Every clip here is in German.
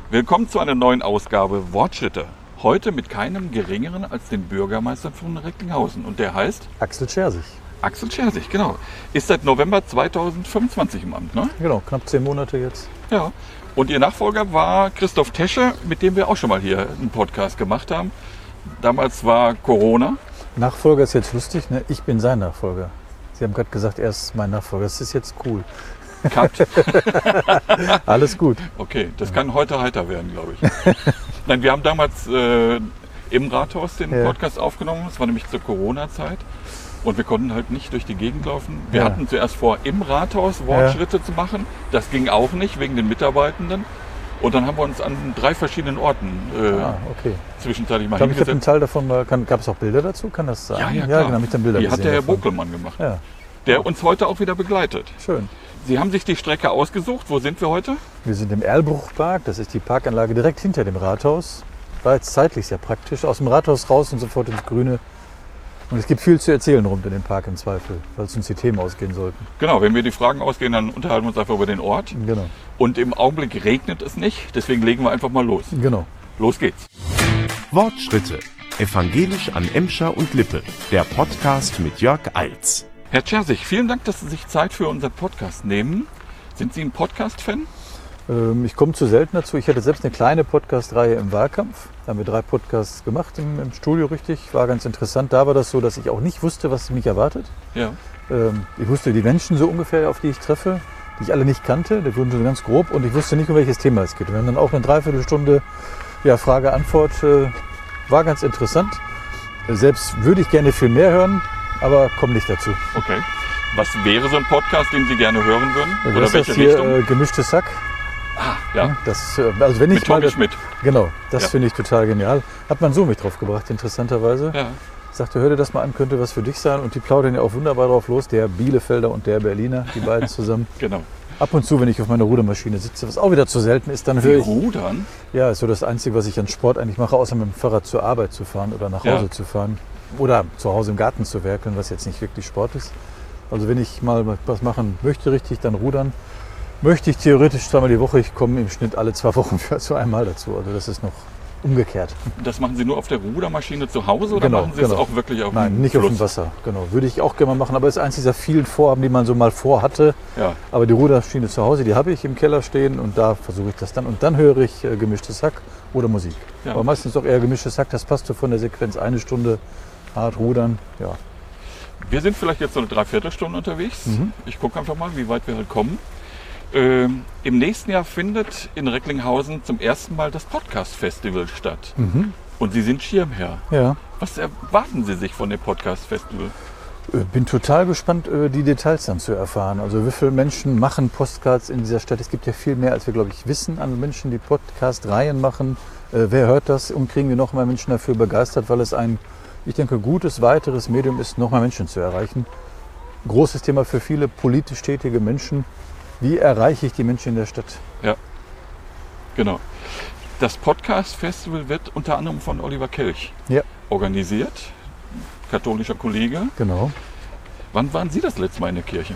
Willkommen zu einer neuen Ausgabe Wortschritte. Heute mit keinem geringeren als dem Bürgermeister von Recklinghausen. Und der heißt? Axel Schersig. Axel Schersig, genau. Ist seit November 2025 im Amt, ne? Genau, knapp 10 Monate jetzt. Ja. Und Ihr Nachfolger war Christoph Tesche, mit dem wir auch schon mal hier einen Podcast gemacht haben. Damals war Corona. Nachfolger ist jetzt lustig, ne? Ich bin sein Nachfolger. Sie haben gerade gesagt, er ist mein Nachfolger. Das ist jetzt cool. Cut. Alles gut. Okay, das kann heute heiter werden, glaube ich. Nein, wir haben damals im Rathaus den Podcast aufgenommen. Das war nämlich zur Corona-Zeit. Und wir konnten halt nicht durch die Gegend laufen. Wir hatten zuerst vor, im Rathaus Wortschritte zu machen. Das ging auch nicht, wegen den Mitarbeitenden. Und dann haben wir uns an 3 verschiedenen Orten zwischenzeitlich mal ich glaube, ich habe hingesetzt. einen Teil davon, gab es auch Bilder dazu? Kann das sein? Ja, klar. Genau, mit den Bildern Die hat der Herr davon. Bokelmann gemacht, Ja. der uns heute auch wieder begleitet. Schön. Sie haben sich die Strecke ausgesucht. Wo sind wir heute? Wir sind im Erlbruchpark. Das ist die Parkanlage direkt hinter dem Rathaus. War jetzt zeitlich sehr praktisch. Aus dem Rathaus raus und sofort ins Grüne. Und es gibt viel zu erzählen rund um den Park im Zweifel, weil uns die Themen ausgehen sollten. Genau, wenn wir die Fragen ausgehen, dann unterhalten wir uns einfach über den Ort. Genau. Und im Augenblick regnet es nicht, deswegen legen wir einfach mal los. Genau. Los geht's. Wortschritte. Evangelisch an Emscher und Lippe. Der Podcast mit Jörg Eils. Herr Schersig, vielen Dank, dass Sie sich Zeit für unseren Podcast nehmen. Sind Sie ein Podcast-Fan? Ich komme zu selten dazu. Ich hatte selbst eine kleine Podcast-Reihe im Wahlkampf. Da haben wir 3 Podcasts gemacht im Studio, richtig. War ganz interessant. Da war das so, dass ich auch nicht wusste, was mich erwartet. Ja. Ich wusste die Menschen so ungefähr, auf die ich treffe, die ich alle nicht kannte. Die wurden so ganz grob und ich wusste nicht, um welches Thema es geht. Wir haben dann auch eine Dreiviertelstunde Frage-Antwort. War ganz interessant. Selbst würde ich gerne viel mehr hören, aber komme nicht dazu. Okay. Was wäre so ein Podcast, den Sie gerne hören würden? Oder Oder ist welche das hier Richtung? Gemischtes Hack? Ja. Das, also wenn ich Mit Tommy Schmidt. Genau, das Ja. finde ich total genial. Hat mein Sohn mich drauf gebracht, interessanterweise. Ja. Sagte, hör dir das mal an, könnte was für dich sein. Und die plaudern ja auch wunderbar drauf los. Der Bielefelder und der Berliner, die beiden zusammen. Genau. Ab und zu, wenn ich auf meiner Rudermaschine sitze, was auch wieder zu selten ist, dann Sie höre ich... rudern? Ja, ist so das Einzige, was ich an Sport eigentlich mache, außer mit dem Fahrrad zur Arbeit zu fahren oder nach Hause zu fahren. Oder zu Hause im Garten zu werkeln, was jetzt nicht wirklich Sport ist. Also wenn ich mal was machen möchte, richtig, dann rudern. Möchte ich theoretisch 2-mal die Woche. Ich komme im Schnitt alle 2 Wochen für einmal dazu. Also das ist noch umgekehrt. Das machen Sie nur auf der Rudermaschine zu Hause oder Genau, machen Sie es auch wirklich auf Nein, dem nicht Fluss? auf dem Wasser. Genau, würde ich auch gerne mal machen. Aber es ist eins dieser vielen Vorhaben, die man so mal vorhatte. Ja. Aber die Rudermaschine zu Hause, die habe ich im Keller stehen und da versuche ich das dann. Und dann höre ich Gemischtes Hack oder Musik. Ja. Aber meistens auch eher Gemischtes Hack. Das passt so von der Sequenz 1 Stunde hart rudern. Ja. Wir sind vielleicht jetzt so eine Dreiviertelstunde unterwegs. Ich gucke einfach mal, wie weit wir halt kommen. Im nächsten Jahr findet in Recklinghausen zum ersten Mal das Podcast-Festival statt. Und Sie sind Schirmherr. Ja. Was erwarten Sie sich von dem Podcast-Festival? Bin total gespannt, die Details dann zu erfahren. Also wie viele Menschen machen Postcards in dieser Stadt? Es gibt ja viel mehr, als wir, glaube ich, wissen an Menschen, die Podcast-Reihen machen. Wer hört das? Und kriegen wir noch mehr Menschen dafür begeistert, weil es ein, ich denke, gutes weiteres Medium ist, noch mehr Menschen zu erreichen. Großes Thema für viele politisch tätige Menschen. Wie erreiche ich die Menschen in der Stadt? Ja, genau. Das Podcast-Festival wird unter anderem von Oliver Kelch organisiert, katholischer Kollege. Genau. Wann waren Sie das letzte Mal in der Kirche?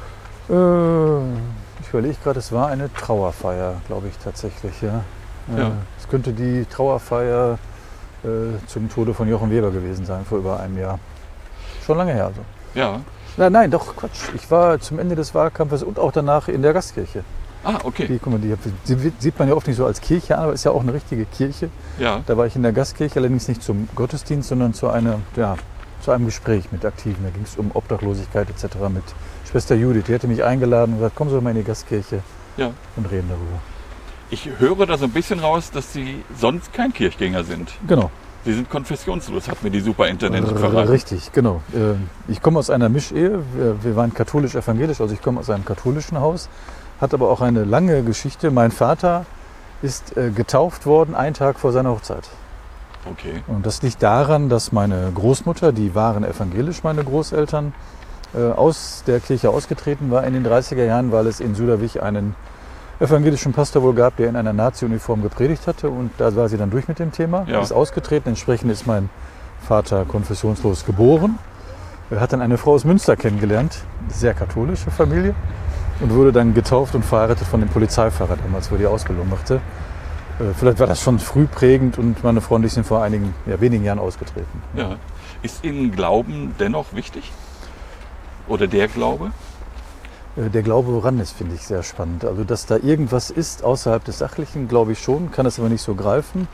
Ich überlege gerade, es war eine Trauerfeier, glaube ich tatsächlich. Ja. Es könnte die Trauerfeier zum Tode von Jochen Weber gewesen sein, vor über einem Jahr. Schon lange her also. Ja. Nein, doch, Quatsch. Ich war zum Ende des Wahlkampfes und auch danach in der Gastkirche. Ah, okay. Die sieht man ja oft nicht so als Kirche an, aber ist ja auch eine richtige Kirche. Ja. Da war ich in der Gastkirche, allerdings nicht zum Gottesdienst, sondern zu einem Gespräch mit Aktiven. Da ging es um Obdachlosigkeit etc. mit Schwester Judith. Die hatte mich eingeladen und gesagt, komm so mal in die Gastkirche und reden darüber. Ich höre da so ein bisschen raus, dass Sie sonst kein Kirchgänger sind. Genau. Sie sind konfessionslos, hat mir die Superintendentin verraten. Richtig, genau. Ich komme aus einer Mischehe. Wir waren katholisch-evangelisch, also ich komme aus einem katholischen Haus. Hat aber auch eine lange Geschichte. Mein Vater ist getauft worden, einen Tag vor seiner Hochzeit. Okay. Und das liegt daran, dass meine Großmutter, die waren evangelisch, meine Großeltern, aus der Kirche ausgetreten war in den 30er Jahren, weil es in Suderwich einen evangelischen Pastor wohl gab, der in einer Nazi-Uniform gepredigt hatte. Und da war sie dann durch mit dem Thema, ist ausgetreten. Entsprechend ist mein Vater konfessionslos geboren. Er hat dann eine Frau aus Münster kennengelernt, sehr katholische Familie. Und wurde dann getauft und verheiratet von dem Polizeifahrer damals, wo er die Ausbildung machte. Vielleicht war das schon früh prägend und meine Freunde sind vor wenigen Jahren ausgetreten. Ja. Ist Ihnen Glauben dennoch wichtig? Oder der Glaube? Der Glaube, woran ist, finde ich sehr spannend. Also, dass da irgendwas ist außerhalb des Sachlichen, glaube ich schon, kann es aber nicht so greifen.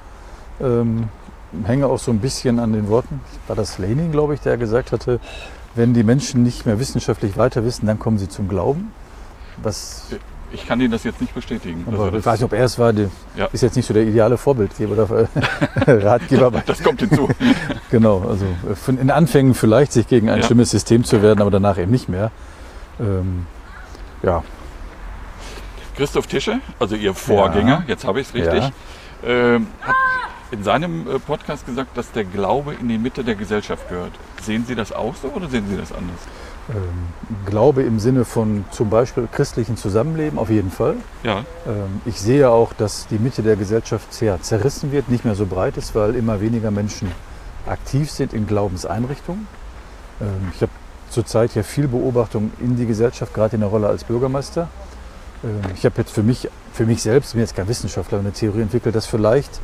Hänge auch so ein bisschen an den Worten, war das Lenin, glaube ich, der gesagt hatte, wenn die Menschen nicht mehr wissenschaftlich weiter wissen, dann kommen sie zum Glauben. Ich kann Ihnen das jetzt nicht bestätigen. Also ich weiß nicht, ob er es war, ist jetzt nicht so der ideale Vorbildgeber oder Ratgeber. Das kommt hinzu. Genau, also in Anfängen vielleicht sich gegen ein schlimmes System zu werden, aber danach eben nicht mehr. Ja. Christoph Tische, also Ihr Vorgänger, jetzt habe ich es richtig, hat in seinem Podcast gesagt, dass der Glaube in die Mitte der Gesellschaft gehört. Sehen Sie das auch so oder sehen Sie das anders? Glaube im Sinne von zum Beispiel christlichen Zusammenleben auf jeden Fall. Ja. Ich sehe auch, dass die Mitte der Gesellschaft sehr zerrissen wird, nicht mehr so breit ist, weil immer weniger Menschen aktiv sind in Glaubenseinrichtungen. Ich habe zurzeit ja viel Beobachtung in die Gesellschaft, gerade in der Rolle als Bürgermeister. Ich habe jetzt für mich selbst, ich bin jetzt kein Wissenschaftler, eine Theorie entwickelt, dass vielleicht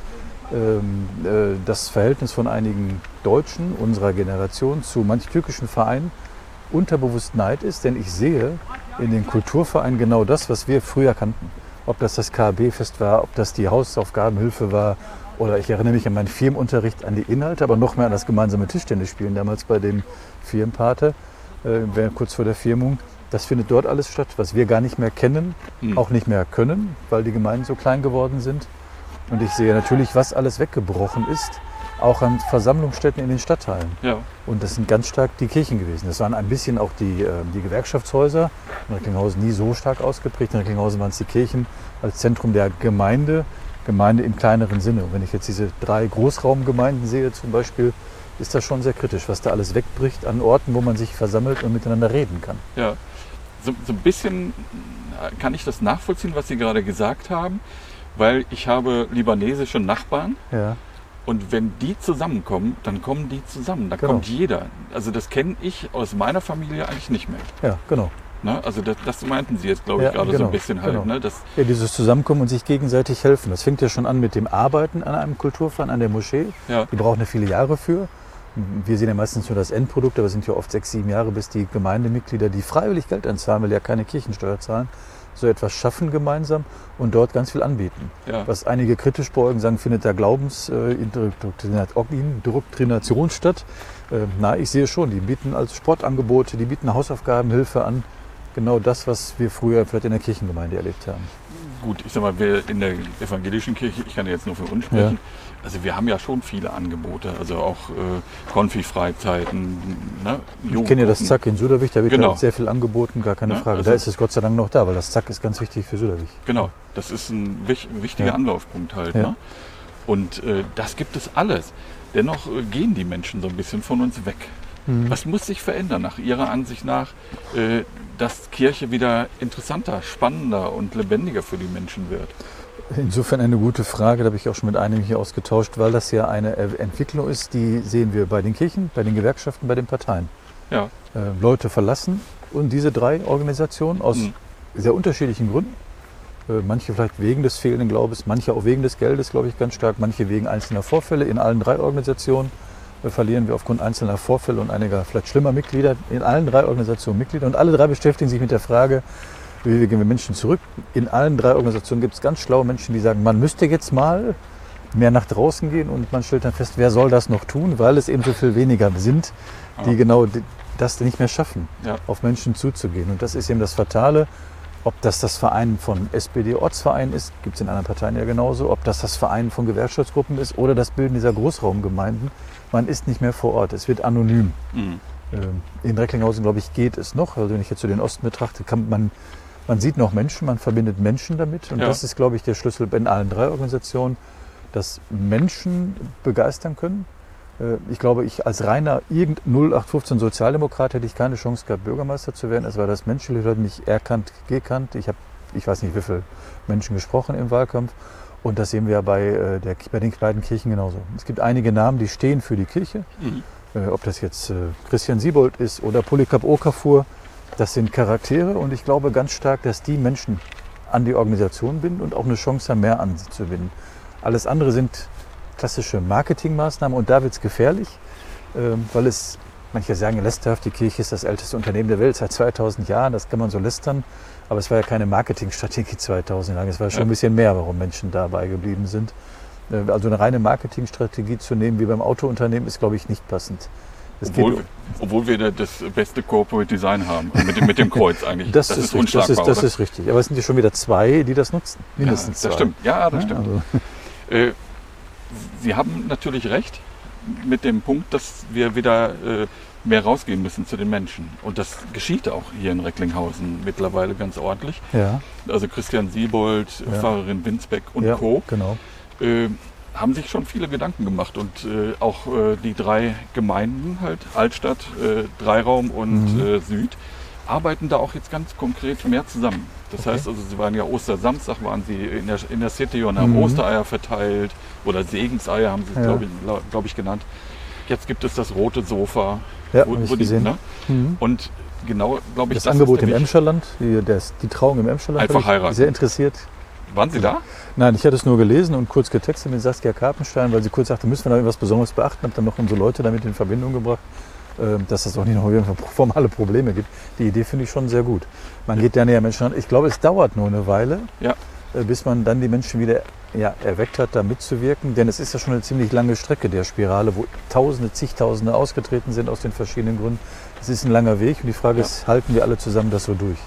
das Verhältnis von einigen Deutschen unserer Generation zu manch türkischen Vereinen unterbewusst Neid ist, denn ich sehe in den Kulturvereinen genau das, was wir früher kannten. Ob das KAB-Fest war, ob das die Hausaufgabenhilfe war oder ich erinnere mich an meinen Firmenunterricht, an die Inhalte, aber noch mehr an das gemeinsame Tischtennisspielen damals bei dem Firmenpate, kurz vor der Firmung. Das findet dort alles statt, was wir gar nicht mehr kennen, auch nicht mehr können, weil die Gemeinden so klein geworden sind. Und ich sehe natürlich, was alles weggebrochen ist, auch an Versammlungsstätten in den Stadtteilen. Ja. Und das sind ganz stark die Kirchen gewesen. Das waren ein bisschen auch die Gewerkschaftshäuser. In Recklinghausen nie so stark ausgeprägt. In Recklinghausen waren es die Kirchen als Zentrum der Gemeinde im kleineren Sinne. Und wenn ich jetzt diese 3 Großraumgemeinden sehe zum Beispiel, ist das schon sehr kritisch, was da alles wegbricht an Orten, wo man sich versammelt und miteinander reden kann. Ja, so ein bisschen kann ich das nachvollziehen, was Sie gerade gesagt haben, weil ich habe libanesische Nachbarn. Ja. Und wenn die zusammenkommen, dann kommen die zusammen. Da kommt jeder. Also das kenne ich aus meiner Familie eigentlich nicht mehr. Ja, genau. Na, also das meinten Sie jetzt, glaube ich, gerade so ein bisschen halt. Genau. Ne? Dieses Zusammenkommen und sich gegenseitig helfen. Das fängt ja schon an mit dem Arbeiten an einem Kulturverein, an der Moschee. Ja. Die brauchen ja viele Jahre für. Wir sehen ja meistens nur das Endprodukt, aber es sind ja oft 6, 7 Jahre, bis die Gemeindemitglieder, die freiwillig Geld einzahlen, weil ja keine Kirchensteuer zahlen, so etwas schaffen gemeinsam und dort ganz viel anbieten. Ja. Was einige kritisch beäugen, sagen, findet da Glaubensindoktrination statt. Ich sehe schon, die bieten als Sportangebote, die bieten Hausaufgabenhilfe an. Genau das, was wir früher vielleicht in der Kirchengemeinde erlebt haben. Gut, ich sag mal, wir in der evangelischen Kirche, ich kann jetzt nur für uns sprechen, also wir haben ja schon viele Angebote, also auch Konfi-Freizeiten, ne, ich kenne ja das Zack in Suderwich, da wird ja sehr viel angeboten, gar keine Frage. Also da ist es Gott sei Dank noch da, weil das Zack ist ganz wichtig für Suderwich. Genau, das ist ein wichtiger Anlaufpunkt halt. Ja. Ne? Und das gibt es alles. Dennoch gehen die Menschen so ein bisschen von uns weg. Was muss sich verändern nach Ihrer Ansicht nach, dass Kirche wieder interessanter, spannender und lebendiger für die Menschen wird? Insofern eine gute Frage, da habe ich auch schon mit einem hier ausgetauscht, weil das ja eine Entwicklung ist, die sehen wir bei den Kirchen, bei den Gewerkschaften, bei den Parteien. Ja. Leute verlassen und diese 3 Organisationen aus sehr unterschiedlichen Gründen. Manche vielleicht wegen des fehlenden Glaubens, manche auch wegen des Geldes, glaube ich, ganz stark, manche wegen einzelner Vorfälle. In allen 3 Organisationen verlieren wir aufgrund einzelner Vorfälle und einiger vielleicht schlimmer Mitglieder in allen 3 Organisationen Mitglieder. Und alle 3 beschäftigen sich mit der Frage, wie gehen wir Menschen zurück. In allen 3 Organisationen gibt es ganz schlaue Menschen, die sagen, man müsste jetzt mal mehr nach draußen gehen und man stellt dann fest, wer soll das noch tun, weil es eben so viel weniger sind, die genau das nicht mehr schaffen, auf Menschen zuzugehen. Und das ist eben das Fatale. Ob das Verein von SPD-Ortsverein ist, gibt es in anderen Parteien ja genauso, ob das Verein von Gewerkschaftsgruppen ist oder das Bilden dieser Großraumgemeinden. Man ist nicht mehr vor Ort, es wird anonym. In Recklinghausen, glaube ich, geht es noch. Also wenn ich jetzt so den Osten betrachte, man sieht noch Menschen, man verbindet Menschen damit. Und das ist, glaube ich, der Schlüssel in allen 3 Organisationen, dass Menschen begeistern können. Ich glaube, ich als reiner 0815 Sozialdemokrat hätte ich keine Chance gehabt, Bürgermeister zu werden. Es war das Menschliche, hat mich erkannt, gekannt. Ich weiß nicht, wie viele Menschen gesprochen im Wahlkampf. Und das sehen wir bei den beiden Kirchen genauso. Es gibt einige Namen, die stehen für die Kirche. Ob das jetzt Christian Siebold ist oder Polycarp Okafor. Das sind Charaktere und ich glaube ganz stark, dass die Menschen an die Organisation binden und auch eine Chance haben, mehr an sie zu binden. Alles andere sind klassische Marketingmaßnahmen und da wird es gefährlich, weil es, manche sagen lästerhaft, die Kirche ist das älteste Unternehmen der Welt seit 2000 Jahren, das kann man so lästern, aber es war ja keine Marketingstrategie 2000 lang, es war schon ein bisschen mehr, warum Menschen dabei geblieben sind. Also eine reine Marketingstrategie zu nehmen wie beim Autounternehmen ist, glaube ich, nicht passend. Obwohl wir das beste Corporate Design haben, mit dem Kreuz eigentlich. Das ist unschlagbar. Das ist richtig. Aber es sind ja schon wieder 2, die das nutzen. Mindestens 2. Das stimmt. Ja, das stimmt. Also. Sie haben natürlich recht mit dem Punkt, dass wir wieder mehr rausgehen müssen zu den Menschen. Und das geschieht auch hier in Recklinghausen mittlerweile ganz ordentlich. Ja. Also Christian Siebold, Pfarrerin Winsbeck und Co. Genau. Haben sich schon viele Gedanken gemacht und auch die 3 Gemeinden, halt Altstadt, Dreiraum und Süd, arbeiten da auch jetzt ganz konkret mehr zusammen. Das heißt also, sie waren ja Ostersamstag, waren sie in der City und haben Ostereier verteilt oder Segenseier haben sie es, glaube ich, genannt. Jetzt gibt es das rote Sofa. Ja, wo die, ne? Und genau, glaube ich, das Angebot im Emscherland, die Trauung im Emscherland, einfach heiraten. Sehr interessiert. Waren Sie da? Nein, ich hatte es nur gelesen und kurz getextet mit Saskia Karpenstein, weil sie kurz sagte, müssen wir da irgendwas Besonderes beachten. Habe dann noch unsere Leute damit in Verbindung gebracht, dass es auch nicht noch formale Probleme gibt. Die Idee finde ich schon sehr gut. Man geht ja näher Menschen an. Ich glaube, es dauert nur eine Weile, bis man dann die Menschen wieder erweckt hat, da mitzuwirken. Denn es ist ja schon eine ziemlich lange Strecke der Spirale, wo Tausende, zigtausende ausgetreten sind aus den verschiedenen Gründen. Es ist ein langer Weg und die Frage ist, halten wir alle zusammen das so durch?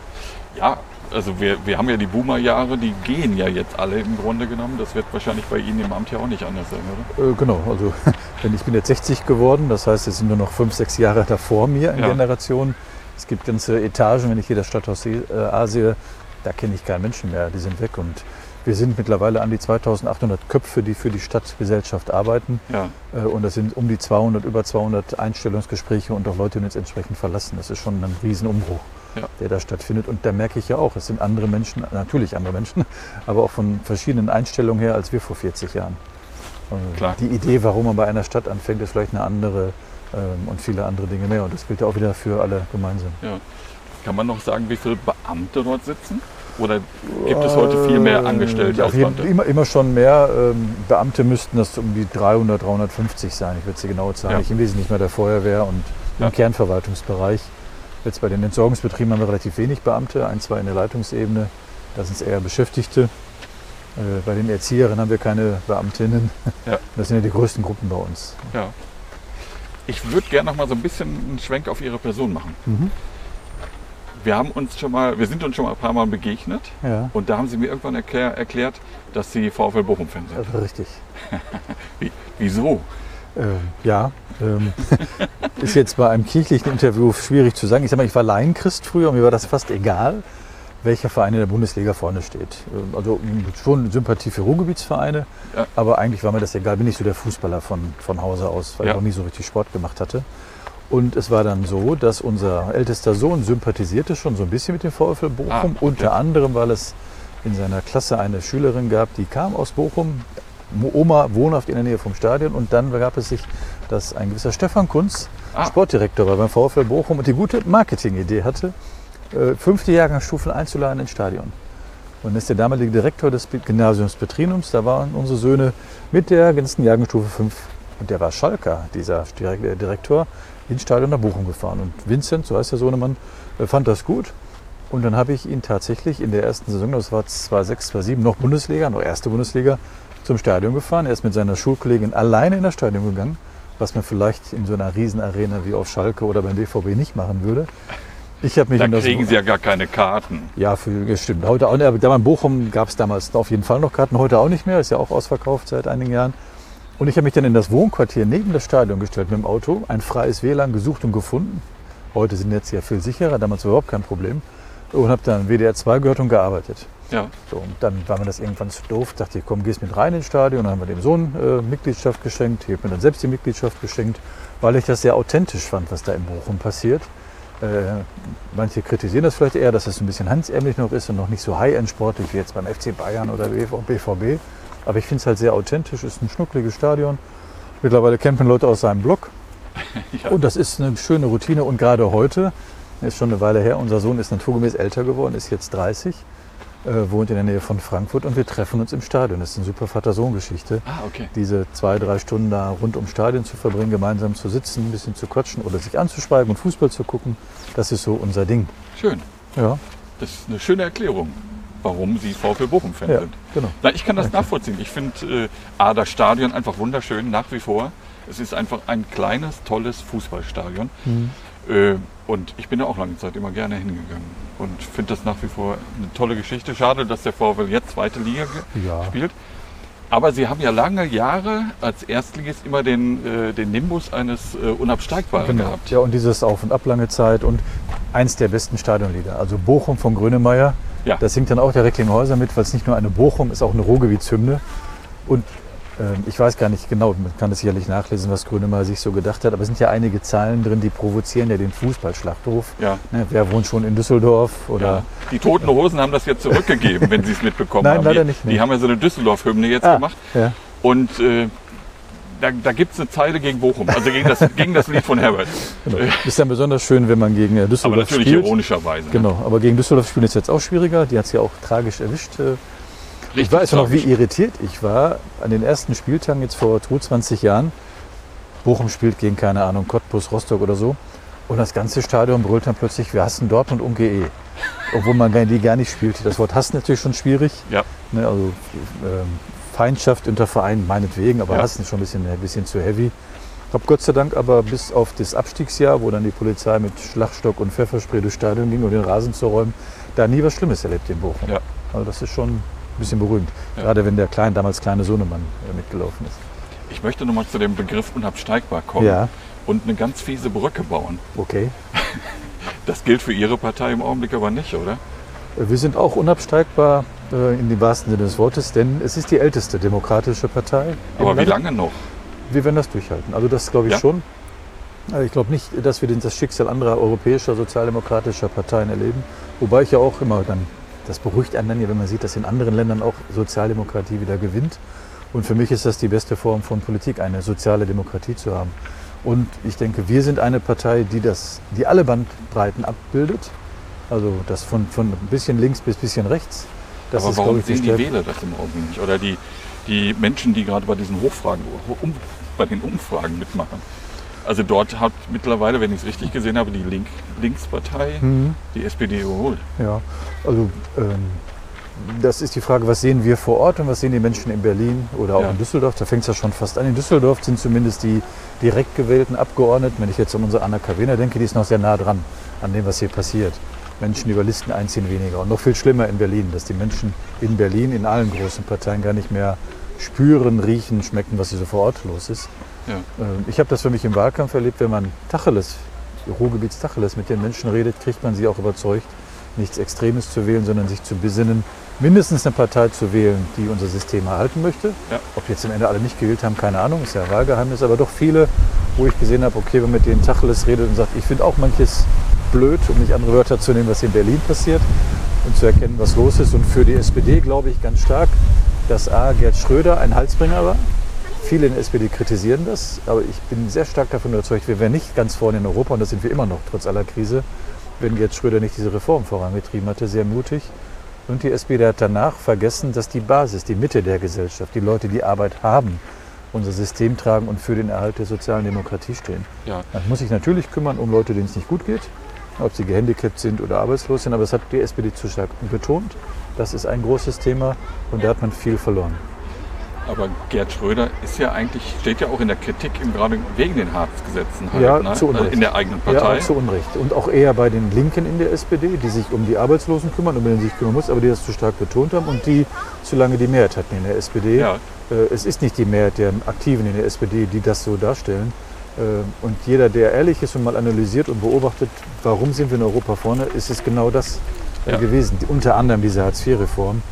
Ja. Also wir haben ja die Boomer-Jahre, die gehen ja jetzt alle im Grunde genommen. Das wird wahrscheinlich bei Ihnen im Amt ja auch nicht anders sein, oder? Genau, also ich bin jetzt 60 geworden, das heißt, es sind nur noch 5, 6 Jahre davor mir in Generation. Es gibt ganze Etagen, wenn ich hier das Stadthaus A sehe, da kenne ich keinen Menschen mehr, die sind weg. Und wir sind mittlerweile an die 2800 Köpfe, die für die Stadtgesellschaft arbeiten. Ja. Und das sind um die über 200 Einstellungsgespräche und auch Leute, die uns entsprechend verlassen. Das ist schon ein Riesenumbruch. Der da stattfindet. Und da merke ich ja auch, es sind andere Menschen, natürlich andere Menschen, aber auch von verschiedenen Einstellungen her als wir vor 40 Jahren. Klar. Die Idee, warum man bei einer Stadt anfängt, ist vielleicht eine andere und viele andere Dinge mehr. Und das gilt ja auch wieder für alle gemeinsam. Ja. Kann man noch sagen, wie viele Beamte dort sitzen? Oder gibt es heute viel mehr Angestellte als Beamte? Immer schon mehr. Beamte müssten das um die 300, 350 sein. Ich würde die genaue Zahl nicht. Im Wesentlichen nicht mehr der Feuerwehr und im Kernverwaltungsbereich. Jetzt bei den Entsorgungsbetrieben haben wir relativ wenig Beamte, 1, 2 in der Leitungsebene, da sind es eher Beschäftigte. Bei den Erzieherinnen haben wir keine Beamtinnen. Das sind ja die größten Gruppen bei uns. Ja. Ich würde gerne noch mal so ein bisschen einen Schwenk auf Ihre Person machen. Wir sind uns schon mal ein paar Mal begegnet und da haben Sie mir irgendwann erklärt, dass Sie VfL Bochum-Fan sind. Richtig. Wieso? Ist jetzt bei einem kirchlichen Interview schwierig zu sagen. Ich war Laienchrist früher und mir war das fast egal, welcher Verein in der Bundesliga vorne steht. Also schon Sympathie für Ruhrgebietsvereine, aber eigentlich war mir das egal. Bin ich so der Fußballer von Hause aus, weil ich auch nie so richtig Sport gemacht hatte. Und es war dann so, dass unser ältester Sohn sympathisierte schon so ein bisschen mit dem VfL Bochum, unter anderem, weil es in seiner Klasse eine Schülerin gab, die kam aus Bochum, Oma wohnhaft in der Nähe vom Stadion, und dann begab es sich, dass ein gewisser Stefan Kunz Sportdirektor war beim VfL Bochum und die gute Marketingidee hatte, 5. Jahrgangsstufen einzuladen ins Stadion. Und ist der damalige Direktor des Gymnasiums Petrinums, da waren unsere Söhne mit der ganzen Jahrgangsstufe 5, und der war Schalker, dieser Direktor, ins Stadion nach Bochum gefahren. Und Vincent, so heißt der Sohnemann, fand das gut. Und dann habe ich ihn tatsächlich in der ersten Saison, das war 2006, 2007, noch Bundesliga, noch erste Bundesliga, zum Stadion gefahren. Er ist mit seiner Schulkollegin alleine in das Stadion gegangen, was man vielleicht in so einer Riesenarena wie auf Schalke oder beim BVB nicht machen würde. Da kriegen Sie ja gar keine Karten. Ja, stimmt. Heute auch nicht. Aber da in Bochum gab es damals auf jeden Fall noch Karten, heute auch nicht mehr. Ist ja auch ausverkauft seit einigen Jahren. Und ich habe mich dann in das Wohnquartier neben das Stadion gestellt mit dem Auto, ein freies WLAN gesucht und gefunden. Heute sind Netze ja viel sicherer, damals war überhaupt kein Problem. Und habe dann WDR 2 gehört und gearbeitet. Ja. So, und dann war mir das irgendwann zu doof. Dachte ich, komm, gehst mit rein ins Stadion. Und dann haben wir dem Sohn Mitgliedschaft geschenkt. Ich habe mir dann selbst die Mitgliedschaft geschenkt, weil ich das sehr authentisch fand, was da in Bochum passiert. Manche kritisieren das vielleicht eher, dass es ein bisschen handsämlich noch ist und noch nicht so high-end-sportlich wie jetzt beim FC Bayern oder BVB. Aber ich finde es halt sehr authentisch. Es ist ein schnuckliges Stadion. Mittlerweile kennt man Leute aus seinem Blog. Ja. Und das ist eine schöne Routine. Und gerade heute, ist schon eine Weile her, unser Sohn ist naturgemäß älter geworden, ist jetzt 30. wohnt in der Nähe von Frankfurt und wir treffen uns im Stadion. Das ist eine super Vater-Sohn-Geschichte. Okay. Diese 2-3 Stunden da rund ums Stadion zu verbringen, gemeinsam zu sitzen, ein bisschen zu quatschen oder sich anzuschweigen und Fußball zu gucken, das ist so unser Ding. Schön. Ja. Das ist eine schöne Erklärung, warum Sie VfL Bochum-Fan sind. Genau. Na, ich kann das nachvollziehen. Ich finde das Stadion einfach wunderschön, nach wie vor. Es ist einfach ein kleines, tolles Fußballstadion. Und ich bin da auch lange Zeit immer gerne hingegangen und finde das nach wie vor eine tolle Geschichte. Schade, dass der VfL jetzt zweite Liga spielt. Aber Sie haben ja lange Jahre als Erstligist immer den Nimbus eines Unabsteigbaren gehabt. Ja, und dieses Auf und Ab lange Zeit und eins der besten Stadionlieder. Also Bochum von Grönemeyer, das singt dann auch der Recklinghäuser mit, weil es nicht nur eine Bochum ist, auch eine Ruhrgebietshymne. Und ich weiß gar nicht genau, man kann das sicherlich nachlesen, was Grönemeyer sich so gedacht hat, aber es sind ja einige Zahlen drin, die provozieren ja den Fußballschlachthof. Ja. Ne, wer wohnt schon in Düsseldorf? Oder ja. Die Toten Hosen haben das jetzt zurückgegeben, wenn Sie es mitbekommen haben. Nein, leider nicht. Die haben ja so eine Düsseldorf-Hymne jetzt gemacht. Ja. Und da gibt es eine Zeile gegen Bochum, also gegen das Lied von Herbert. Genau. Ist dann besonders schön, wenn man gegen Düsseldorf spielt. Aber natürlich spielt. Ironischerweise. Genau, aber gegen Düsseldorf spielen ist jetzt auch schwieriger. Die hat es ja auch tragisch erwischt. Ich weiß noch, wie irritiert ich war an den ersten Spieltagen jetzt vor 20 Jahren. Bochum spielt gegen, keine Ahnung, Cottbus, Rostock oder so. Und das ganze Stadion brüllt dann plötzlich, wir hassen Dortmund und GE. Obwohl man die gar nicht spielt. Das Wort hassen natürlich schon schwierig. Ja. Ne, also Feindschaft unter Vereinen meinetwegen, aber hassen ist schon ein bisschen zu heavy. Ich habe Gott sei Dank aber bis auf das Abstiegsjahr, wo dann die Polizei mit Schlagstock und Pfefferspray durchs Stadion ging, um den Rasen zu räumen, da nie was Schlimmes erlebt in Bochum. Ja. Also das ist schon ein bisschen beruhigend. Ja. Gerade wenn der damals kleine Sohnemann mitgelaufen ist. Ich möchte nochmal zu dem Begriff unabsteigbar kommen und eine ganz fiese Brücke bauen. Okay. Das gilt für Ihre Partei im Augenblick aber nicht, oder? Wir sind auch unabsteigbar in dem wahrsten Sinne des Wortes, denn es ist die älteste demokratische Partei. Aber wie lange noch? Wir werden das durchhalten. Also das glaube ich schon. Ich glaube nicht, dass wir das Schicksal anderer europäischer sozialdemokratischer Parteien erleben. Wobei ich ja auch immer dann, das beruhigt einen dann ja, wenn man sieht, dass in anderen Ländern auch Sozialdemokratie wieder gewinnt. Und für mich ist das die beste Form von Politik, eine soziale Demokratie zu haben. Und ich denke, wir sind eine Partei, die alle Bandbreiten abbildet. Also das von ein bisschen links bis ein bisschen rechts. Das Aber ist, warum sehen die Wähler das im Augenblick nicht? Oder die Menschen, die gerade bei diesen bei den Umfragen mitmachen? Also dort hat mittlerweile, wenn ich es richtig gesehen habe, die Linkspartei die SPD überholt. Ja, also das ist die Frage, was sehen wir vor Ort und was sehen die Menschen in Berlin oder auch in Düsseldorf. Da fängt es ja schon fast an. In Düsseldorf sind zumindest die direkt gewählten Abgeordneten, wenn ich jetzt an unsere Anna Kavena denke, die ist noch sehr nah dran an dem, was hier passiert. Menschen, die über Listen einziehen, weniger. Und noch viel schlimmer in Berlin, dass die Menschen in Berlin, in allen großen Parteien gar nicht mehr spüren, riechen, schmecken, was hier so vor Ort los ist. Ja. Ich habe das für mich im Wahlkampf erlebt, wenn man Ruhrgebiets-Tacheles mit den Menschen redet, kriegt man sie auch überzeugt, nichts Extremes zu wählen, sondern sich zu besinnen, mindestens eine Partei zu wählen, die unser System erhalten möchte. Ja. Ob jetzt am Ende alle nicht gewählt haben, keine Ahnung, ist ja ein Wahlgeheimnis, aber doch viele, wo ich gesehen habe, okay, wenn man mit denen Tacheles redet und sagt, ich finde auch manches blöd, um nicht andere Wörter zu nehmen, was in Berlin passiert und zu erkennen, was los ist. Und für die SPD glaube ich ganz stark, dass Gerd Schröder ein Halsbringer war. Viele in der SPD kritisieren das, aber ich bin sehr stark davon überzeugt, wir wären nicht ganz vorne in Europa, und das sind wir immer noch, trotz aller Krise, wenn Gerd Schröder nicht diese Reform vorangetrieben hatte, sehr mutig. Und die SPD hat danach vergessen, dass die Basis, die Mitte der Gesellschaft, die Leute, die Arbeit haben, unser System tragen und für den Erhalt der sozialen Demokratie stehen. Ja. Man muss sich natürlich kümmern um Leute, denen es nicht gut geht, ob sie gehandicapt sind oder arbeitslos sind, aber das hat die SPD zu stark betont. Das ist ein großes Thema und da hat man viel verloren. Aber Gerd Schröder steht ja auch in der Kritik, gerade wegen den Hartz-Gesetzen zu Unrecht. Also in der eigenen Partei. Ja, zu Unrecht. Und auch eher bei den Linken in der SPD, die sich um die Arbeitslosen kümmern, um die sich kümmern muss, aber die das zu stark betont haben und die zu lange die Mehrheit hatten in der SPD. Ja. Es ist nicht die Mehrheit der Aktiven in der SPD, die das so darstellen. Und jeder, der ehrlich ist und mal analysiert und beobachtet, warum sind wir in Europa vorne, ist es genau das gewesen. Unter anderem diese Hartz-IV-Reform.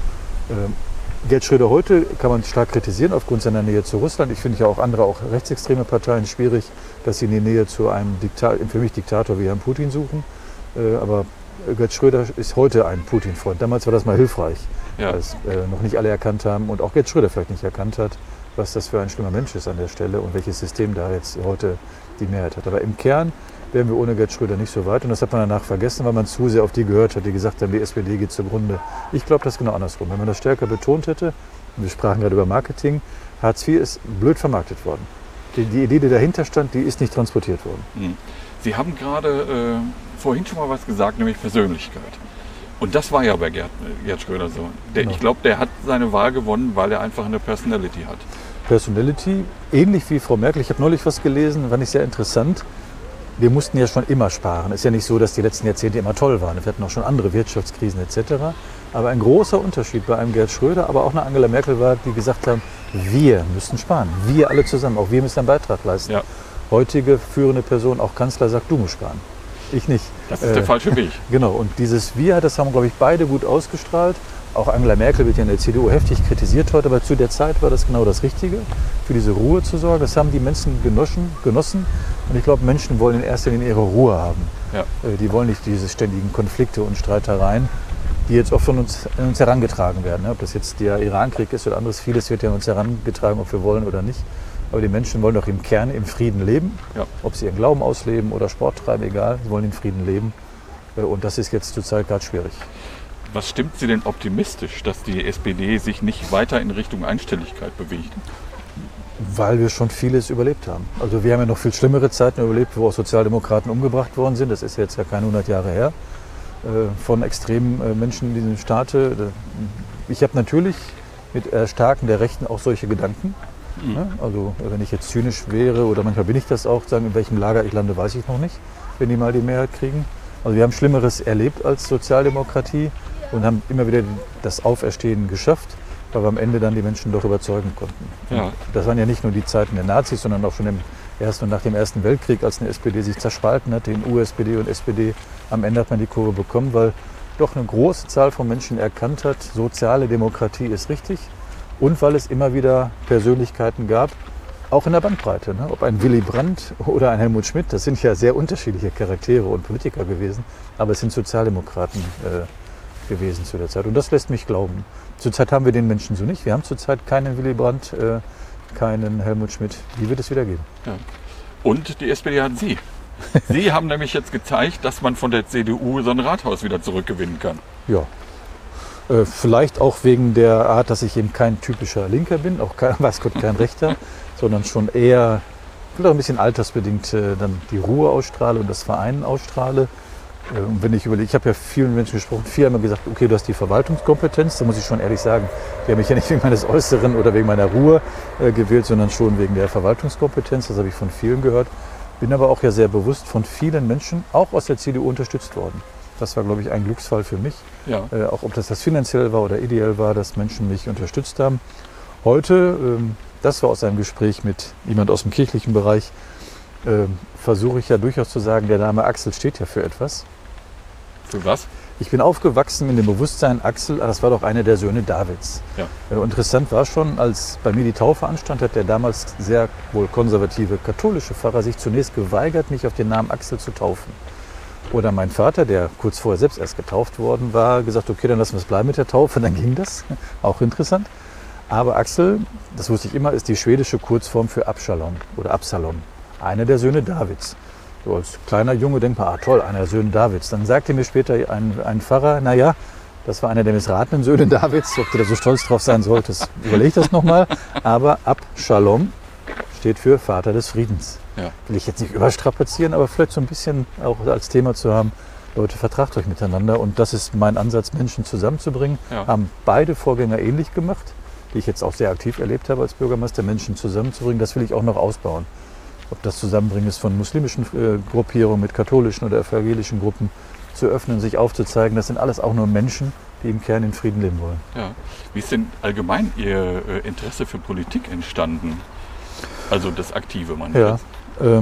Gerd Schröder heute kann man stark kritisieren aufgrund seiner Nähe zu Russland. Ich finde ja auch andere, auch rechtsextreme Parteien schwierig, dass sie in die Nähe zu einem für mich Diktator wie Herrn Putin suchen. Aber Gerd Schröder ist heute ein Putin-Freund. Damals war das mal hilfreich, als noch nicht alle erkannt haben und auch Gerd Schröder vielleicht nicht erkannt hat, was das für ein schlimmer Mensch ist an der Stelle und welches System da jetzt heute die Mehrheit hat. Aber im Kern wären wir ohne Gerd Schröder nicht so weit. Und das hat man danach vergessen, weil man zu sehr auf die gehört hat, die gesagt haben, die SPD geht zugrunde. Ich glaube, das ist genau andersrum. Wenn man das stärker betont hätte, und wir sprachen gerade über Marketing, Hartz IV ist blöd vermarktet worden. Die Idee, die dahinter stand, die ist nicht transportiert worden. Sie haben gerade vorhin schon mal was gesagt, nämlich Persönlichkeit. Und das war ja bei Gerd Schröder so. Genau. Ich glaube, der hat seine Wahl gewonnen, weil er einfach eine Personality hat. Personality, ähnlich wie Frau Merkel. Ich habe neulich was gelesen, fand ich sehr interessant. Wir mussten ja schon immer sparen. Es ist ja nicht so, dass die letzten Jahrzehnte immer toll waren. Wir hatten auch schon andere Wirtschaftskrisen etc. Aber ein großer Unterschied bei einem Gerd Schröder, aber auch eine Angela Merkel war, die gesagt haben, wir müssen sparen. Wir alle zusammen. Auch wir müssen einen Beitrag leisten. Ja. Heutige führende Person, auch Kanzler, sagt, du musst sparen. Ich nicht. Das ist der falsche Weg. Genau. Und dieses Wir, das haben, glaube ich, beide gut ausgestrahlt. Auch Angela Merkel wird ja in der CDU heftig kritisiert heute, aber zu der Zeit war das genau das Richtige, für diese Ruhe zu sorgen. Das haben die Menschen genossen. Und ich glaube, Menschen wollen in erster Linie ihre Ruhe haben. Ja. Die wollen nicht diese ständigen Konflikte und Streitereien, die jetzt oft von uns herangetragen werden. Ob das jetzt der Iran-Krieg ist oder anderes, vieles wird ja an uns herangetragen, ob wir wollen oder nicht. Aber die Menschen wollen doch im Kern im Frieden leben. Ja. Ob sie ihren Glauben ausleben oder Sport treiben, egal, sie wollen in Frieden leben. Und das ist jetzt zurzeit gerade schwierig. Was stimmt Sie denn optimistisch, dass die SPD sich nicht weiter in Richtung Einstelligkeit bewegt? Weil wir schon vieles überlebt haben. Also wir haben ja noch viel schlimmere Zeiten überlebt, wo auch Sozialdemokraten umgebracht worden sind. Das ist jetzt ja keine 100 Jahre her. Von extremen Menschen in diesem Staate. Ich habe natürlich mit Erstarken der Rechten auch solche Gedanken. Also wenn ich jetzt zynisch wäre, oder manchmal bin ich das auch, sagen, in welchem Lager ich lande, weiß ich noch nicht, wenn die mal die Mehrheit kriegen. Also wir haben Schlimmeres erlebt als Sozialdemokratie und haben immer wieder das Auferstehen geschafft, weil wir am Ende dann die Menschen doch überzeugen konnten. Ja. Das waren ja nicht nur die Zeiten der Nazis, sondern auch schon im Ersten und nach dem Ersten Weltkrieg, als eine SPD sich zerspalten hat, in USPD und SPD. Am Ende hat man die Kurve bekommen, weil doch eine große Zahl von Menschen erkannt hat, soziale Demokratie ist richtig. Und weil es immer wieder Persönlichkeiten gab, auch in der Bandbreite. Ne? Ob ein Willy Brandt oder ein Helmut Schmidt, das sind ja sehr unterschiedliche Charaktere und Politiker gewesen. Aber es sind Sozialdemokraten gewesen zu der Zeit. Und das lässt mich glauben. Zurzeit haben wir den Menschen so nicht. Wir haben zurzeit keinen Willy Brandt, keinen Helmut Schmidt. Wie wird es wieder geben? Ja. Und die SPD hat Sie. Sie haben nämlich jetzt gezeigt, dass man von der CDU so ein Rathaus wieder zurückgewinnen kann. Ja. Vielleicht auch wegen der Art, dass ich eben kein typischer Linker bin, auch kein, weiß Gott, kein Rechter, sondern schon eher, vielleicht auch ein bisschen altersbedingt, dann die Ruhe ausstrahle und das Vereinen ausstrahle. Und wenn ich überlege, ich habe ja vielen Menschen gesprochen, viele haben mir gesagt, okay, du hast die Verwaltungskompetenz, da muss ich schon ehrlich sagen, die haben mich ja nicht wegen meines Äußeren oder wegen meiner Ruhe gewählt, sondern schon wegen der Verwaltungskompetenz, das habe ich von vielen gehört. Bin aber auch ja sehr bewusst von vielen Menschen, auch aus der CDU, unterstützt worden. Das war, glaube ich, ein Glücksfall für mich. Ja. Auch ob das finanziell war oder ideell war, dass Menschen mich unterstützt haben. Heute, das war aus einem Gespräch mit jemand aus dem kirchlichen Bereich, versuche ich ja durchaus zu sagen, der Name Axel steht ja für etwas. Für was? Ich bin aufgewachsen in dem Bewusstsein, Axel, das war doch einer der Söhne Davids. Ja. Interessant war schon, als bei mir die Taufe anstand, hat der damals sehr wohl konservative katholische Pfarrer sich zunächst geweigert, mich auf den Namen Axel zu taufen. Oder mein Vater, der kurz vorher selbst erst getauft worden war, gesagt, okay, dann lassen wir es bleiben mit der Taufe, dann ging das. Auch interessant. Aber Axel, das wusste ich immer, ist die schwedische Kurzform für Absalom oder Absalom. Einer der Söhne Davids. So als kleiner Junge denkt man, toll, einer der Söhne Davids. Dann sagte mir später ein Pfarrer, naja, das war einer der missratenen Söhne Davids. Ob du da so stolz drauf sein solltest, überleg das nochmal. Aber Absalom steht für Vater des Friedens. Ja. Will ich jetzt nicht überstrapazieren, aber vielleicht so ein bisschen auch als Thema zu haben, Leute, vertragt euch miteinander. Und das ist mein Ansatz, Menschen zusammenzubringen. Ja. Haben beide Vorgänger ähnlich gemacht, die ich jetzt auch sehr aktiv erlebt habe als Bürgermeister, Menschen zusammenzubringen. Das will ich auch noch ausbauen. Ob das Zusammenbringen ist von muslimischen Gruppierungen mit katholischen oder evangelischen Gruppen, zu öffnen, sich aufzuzeigen, das sind alles auch nur Menschen, die im Kern in Frieden leben wollen. Ja. Wie ist denn allgemein Ihr Interesse für Politik entstanden? Also das Aktive, meine ich jetzt.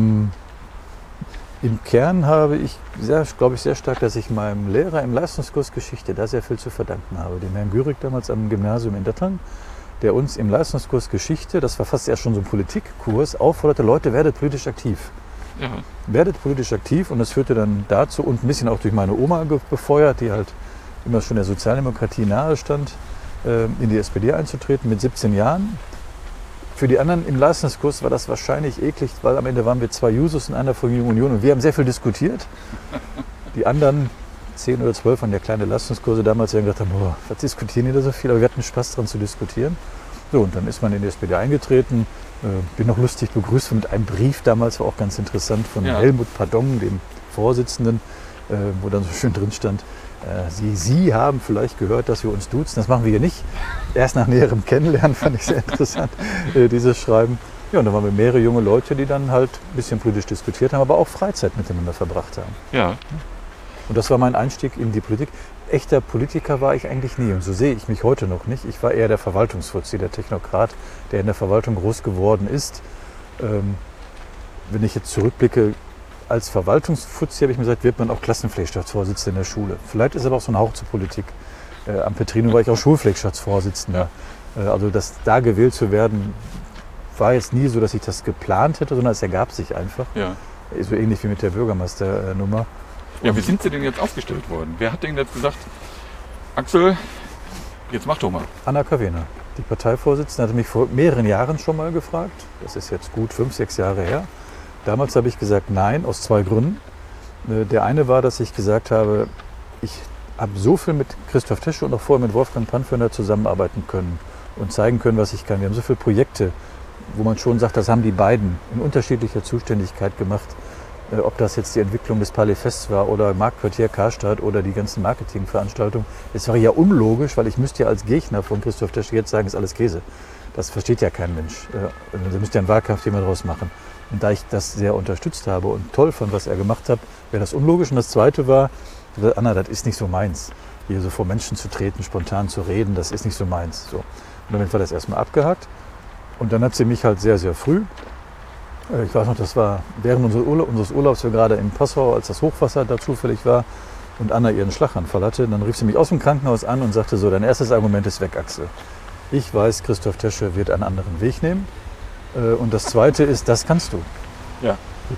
Im Kern habe ich, glaube ich, sehr stark, dass ich meinem Lehrer im Leistungskurs Geschichte da sehr viel zu verdanken habe. Dem Herrn Gürig damals am Gymnasium in Datteln, der uns im Leistungskurs Geschichte, das war fast erst schon so ein Politikkurs, aufforderte, Leute, werdet politisch aktiv. Ja. Werdet politisch aktiv, und das führte dann dazu, und ein bisschen auch durch meine Oma befeuert, die halt immer schon der Sozialdemokratie nahe stand, in die SPD einzutreten mit 17 Jahren. Für die anderen im Leistungskurs war das wahrscheinlich eklig, weil am Ende waren wir 2 Jusos in einer von Jungen Union und wir haben sehr viel diskutiert. Die anderen 10 oder 12 waren ja kleine Leistungskurse damals, die haben gedacht, boah, was diskutieren die da so viel? Aber wir hatten Spaß dran zu diskutieren. So, und dann ist man in die SPD eingetreten, bin noch lustig begrüßt mit einem Brief damals, war auch ganz interessant, von Helmut Pardong, dem Vorsitzenden, wo dann so schön drin stand, Sie haben vielleicht gehört, dass wir uns duzen. Das machen wir hier nicht. Erst nach näherem Kennenlernen fand ich sehr interessant, dieses Schreiben. Ja, und dann waren wir mehrere junge Leute, die dann halt ein bisschen politisch diskutiert haben, aber auch Freizeit miteinander verbracht haben. Ja. Und das war mein Einstieg in die Politik. Echter Politiker war ich eigentlich nie und so sehe ich mich heute noch nicht. Ich war eher der Verwaltungsfuzzi, der Technokrat, der in der Verwaltung groß geworden ist. Wenn ich jetzt zurückblicke, als Verwaltungsfuzzi habe ich mir gesagt, wird man auch Klassenpflegschaftsvorsitzender in der Schule. Vielleicht ist aber auch so ein Hauch zur Politik. Am Petrino war ich auch Schulpflegschaftsvorsitzender. Also das da gewählt zu werden, war jetzt nie so, dass ich das geplant hätte, sondern es ergab sich einfach. Ja. So ähnlich wie mit der Bürgermeisternummer. Ja, wie sind Sie denn jetzt aufgestellt worden? Wer hat denn jetzt gesagt, Axel, jetzt mach doch mal. Anna Kawena, die Parteivorsitzende, hatte mich vor mehreren Jahren schon mal gefragt. Das ist jetzt gut 5, 6 Jahre her. Damals habe ich gesagt nein, aus 2 Gründen. Der eine war, dass ich gesagt habe, ich habe so viel mit Christoph Tesche und auch vorher mit Wolfgang Panföner zusammenarbeiten können und zeigen können, was ich kann. Wir haben so viele Projekte, wo man schon sagt, das haben die beiden in unterschiedlicher Zuständigkeit gemacht. Ob das jetzt die Entwicklung des Palais Fest war oder Marktquartier Karstadt oder die ganzen Marketingveranstaltungen. Es war ja unlogisch, weil ich müsste ja als Gegner von Christoph Tesche jetzt sagen, ist alles Käse. Das versteht ja kein Mensch. Sie müsste ja ein Wahlkampfthema daraus machen. Und da ich das sehr unterstützt habe und toll fand, was er gemacht hat, wäre das unlogisch. Und das Zweite war, Anna, das ist nicht so meins. Hier so vor Menschen zu treten, spontan zu reden, das ist nicht so meins. So. Und damit war das erstmal abgehakt. Und dann hat sie mich halt sehr, sehr früh, ich weiß noch, das war während unseres Urlaubs, wir gerade in Passau, als das Hochwasser da zufällig war und Anna ihren Schlaganfall hatte, dann rief sie mich aus dem Krankenhaus an und sagte so, dein erstes Argument ist weg, Axel. Ich weiß, Christoph Tesche wird einen anderen Weg nehmen. Und das Zweite ist, das kannst du. Ja.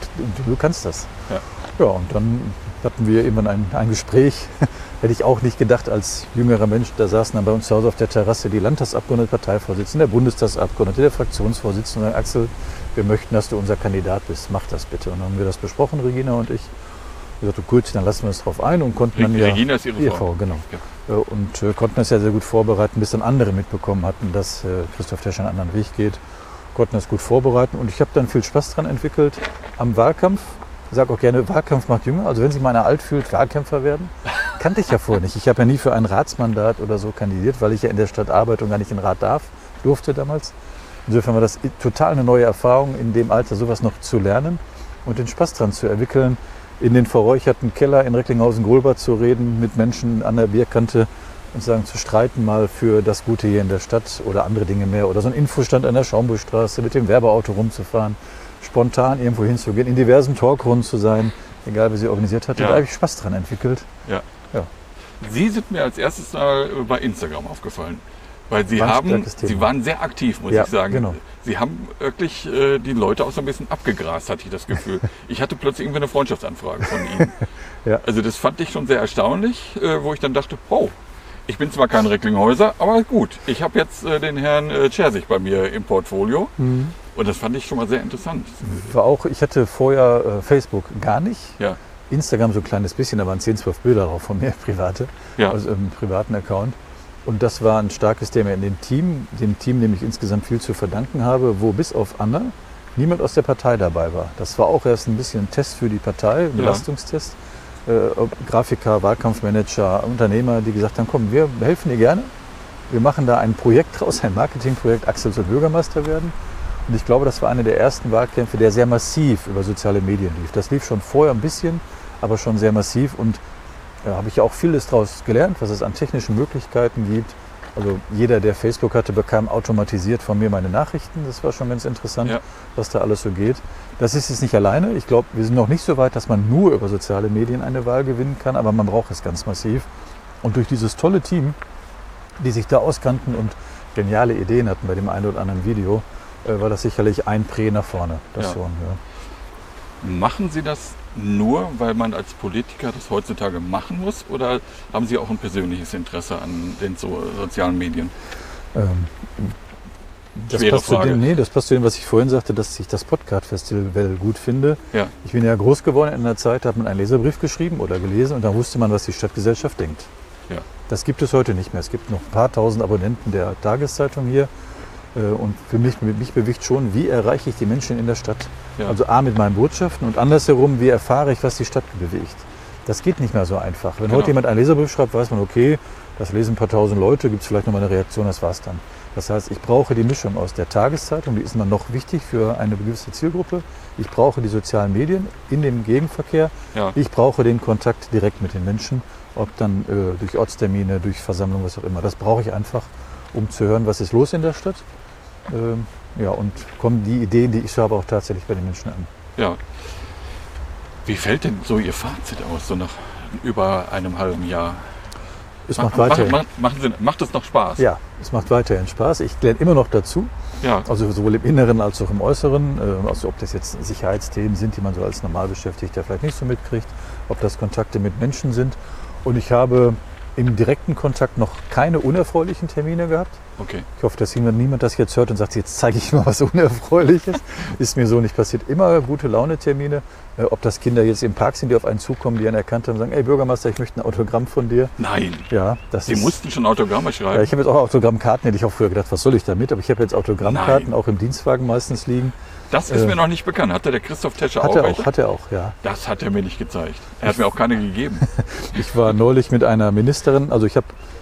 Du kannst das. Ja. Ja, und dann hatten wir irgendwann ein Gespräch. Hätte ich auch nicht gedacht als jüngerer Mensch. Da saßen dann bei uns zu Hause auf der Terrasse die Landtagsabgeordnete, Parteivorsitzende, der Bundestagsabgeordnete, der Fraktionsvorsitzende und sagen, Axel, wir möchten, dass du unser Kandidat bist. Mach das bitte. Und dann haben wir das besprochen, Regina und ich. Wir sagten, gut, dann lassen wir uns drauf ein und konnten dann Regina ist Ihre Frau. Genau. Ja. Und konnten das ja sehr gut vorbereiten, bis dann andere mitbekommen hatten, dass Christoph Tesche einen anderen Weg geht. Konnten das gut vorbereiten und ich habe dann viel Spaß dran entwickelt am Wahlkampf. Ich sage auch gerne, Wahlkampf macht jünger. Also wenn sich mal einer alt fühlt, Wahlkämpfer werden. Kannte ich ja vorher nicht. Ich habe ja nie für ein Ratsmandat oder so kandidiert, weil ich ja in der Stadt arbeite und gar nicht in den Rat durfte damals. Insofern war das total eine neue Erfahrung, in dem Alter sowas noch zu lernen und den Spaß dran zu entwickeln, in den verräucherten Keller in Recklinghausen-Golbert zu reden, mit Menschen an der Bierkante und sagen, zu streiten mal für das Gute hier in der Stadt oder andere Dinge mehr. Oder so ein Infostand an der Schaumburgstraße mit dem Werbeauto rumzufahren, spontan irgendwo hinzugehen, in diversen Talkrunden zu sein, egal wie sie organisiert hat. Ja. Da habe ich Spaß dran entwickelt. Ja. Ja. Sie sind mir als erstes mal bei Instagram aufgefallen. Weil Sie waren sehr aktiv, muss ich sagen. Genau. Sie haben wirklich die Leute auch so ein bisschen abgegrast, hatte ich das Gefühl. Ich hatte plötzlich irgendwie eine Freundschaftsanfrage von Ihnen. Ja. Also das fand ich schon sehr erstaunlich, wo ich dann dachte, oh, ich bin zwar kein Recklinghäuser, aber gut, ich habe jetzt den Herrn Czersig bei mir im Portfolio. Mhm. Und das fand ich schon mal sehr interessant. Ich hatte vorher Facebook gar nicht. Ja. Instagram so ein kleines bisschen, da waren 10, 12 Bilder drauf von mir, private, also im privaten Account. Und das war ein starkes Thema in dem Team, dem ich insgesamt viel zu verdanken habe, wo bis auf Anna niemand aus der Partei dabei war. Das war auch erst ein bisschen ein Test für die Partei, ein Belastungstest. Grafiker, Wahlkampfmanager, Unternehmer, die gesagt haben, komm, wir helfen dir gerne. Wir machen da ein Projekt draus, ein Marketingprojekt, Axel soll Bürgermeister werden. Und ich glaube, das war einer der ersten Wahlkämpfe, der sehr massiv über soziale Medien lief. Das lief schon vorher ein bisschen, aber schon sehr massiv. Und da habe ich auch vieles daraus gelernt, was es an technischen Möglichkeiten gibt. Also jeder, der Facebook hatte, bekam automatisiert von mir meine Nachrichten. Das war schon ganz interessant, was da alles so geht. Das ist jetzt nicht alleine. Ich glaube, wir sind noch nicht so weit, dass man nur über soziale Medien eine Wahl gewinnen kann, aber man braucht es ganz massiv. Und durch dieses tolle Team, die sich da auskannten und geniale Ideen hatten bei dem einen oder anderen Video, war das sicherlich ein Prä nach vorne. Das schon, Machen Sie das nur, weil man als Politiker das heutzutage machen muss, oder haben Sie auch ein persönliches Interesse an den sozialen Medien? Das passt zu dem, was ich vorhin sagte, dass ich das Podcast-Festival gut finde. Ja. Ich bin ja groß geworden in einer Zeit, da hat man einen Leserbrief geschrieben oder gelesen und da wusste man, was die Stadtgesellschaft denkt. Ja. Das gibt es heute nicht mehr. Es gibt noch ein paar tausend Abonnenten der Tageszeitung hier. Und für mich bewegt schon, wie erreiche ich die Menschen in der Stadt. Ja. Also A, mit meinen Botschaften und andersherum, wie erfahre ich, was die Stadt bewegt. Das geht nicht mehr so einfach. Wenn heute jemand einen Leserbrief schreibt, weiß man, okay, das lesen ein paar tausend Leute, gibt es vielleicht noch mal eine Reaktion, das war's dann. Das heißt, ich brauche die Mischung aus der Tageszeitung, die ist immer noch wichtig für eine gewisse Zielgruppe. Ich brauche die sozialen Medien in dem Gegenverkehr. Ja. Ich brauche den Kontakt direkt mit den Menschen, ob dann durch Ortstermine, durch Versammlungen, was auch immer. Das brauche ich einfach, um zu hören, was ist los in der Stadt. Und kommen die Ideen, die ich habe, auch tatsächlich bei den Menschen an. Ja. Wie fällt denn so Ihr Fazit aus, so nach über einem halben Jahr? Es macht weiterhin. Macht es noch Spaß? Ja, es macht weiterhin Spaß. Ich lerne immer noch dazu. Ja. Also sowohl im Inneren als auch im Äußeren. Also ob das jetzt Sicherheitsthemen sind, die man so als Normalbeschäftigter vielleicht nicht so mitkriegt. Ob das Kontakte mit Menschen sind. Und ich habe im direkten Kontakt noch keine unerfreulichen Termine gehabt. Okay. Ich hoffe, dass niemand das jetzt hört und sagt, jetzt zeige ich mal was Unerfreuliches. Ist mir so nicht passiert. Immer gute Laune-Termine. Ob das Kinder jetzt im Park sind, die auf einen zukommen, die einen erkannt haben und sagen, ey Bürgermeister, ich möchte ein Autogramm von dir. Nein. Ja, Sie mussten schon Autogramme schreiben? Ja, ich habe jetzt auch Autogrammkarten, hätte ich auch früher gedacht, was soll ich damit? Aber ich habe jetzt Autogrammkarten auch im Dienstwagen meistens liegen. Das ist mir noch nicht bekannt. Hatte der Christoph Tescher auch welche? Hat er auch, ja. Das hat er mir nicht gezeigt. Er hat mir auch keine gegeben. Ich war neulich mit einer Ministerin, also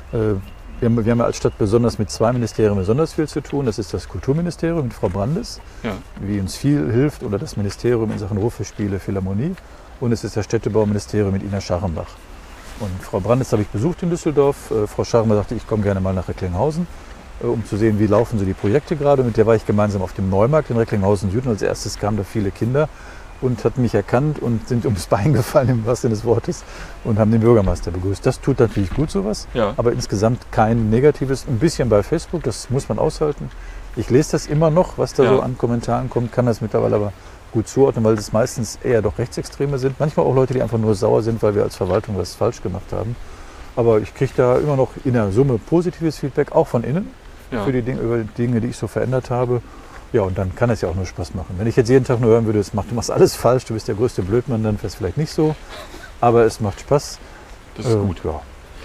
wir haben ja als Stadt besonders mit zwei Ministerien besonders viel zu tun. Das ist das Kulturministerium mit Frau Brandes, die uns viel hilft, oder das Ministerium in Sachen Ruhrfestspiele, Philharmonie. Und es ist das Städtebauministerium mit Ina Scharrenbach. Und Frau Brandes habe ich besucht in Düsseldorf. Frau Scharrenbach sagte, ich komme gerne mal nach Recklinghausen, um zu sehen, wie laufen so die Projekte gerade. Mit der war ich gemeinsam auf dem Neumarkt in Recklinghausen Süden. Als erstes kamen da viele Kinder und hatten mich erkannt und sind ums Bein gefallen, im wahrsten Sinne des Wortes, und haben den Bürgermeister begrüßt. Das tut natürlich gut, sowas, aber insgesamt kein Negatives. Ein bisschen bei Facebook, das muss man aushalten. Ich lese das immer noch, was da so an Kommentaren kommt, kann das mittlerweile aber gut zuordnen, weil das meistens eher doch Rechtsextreme sind. Manchmal auch Leute, die einfach nur sauer sind, weil wir als Verwaltung was falsch gemacht haben. Aber ich kriege da immer noch in der Summe positives Feedback, auch von innen, für die Dinge, die ich so verändert habe. Ja, und dann kann es ja auch nur Spaß machen. Wenn ich jetzt jeden Tag nur hören würde, du machst alles falsch, du bist der größte Blödmann, dann wäre es vielleicht nicht so. Aber es macht Spaß. Das ist gut. Ja.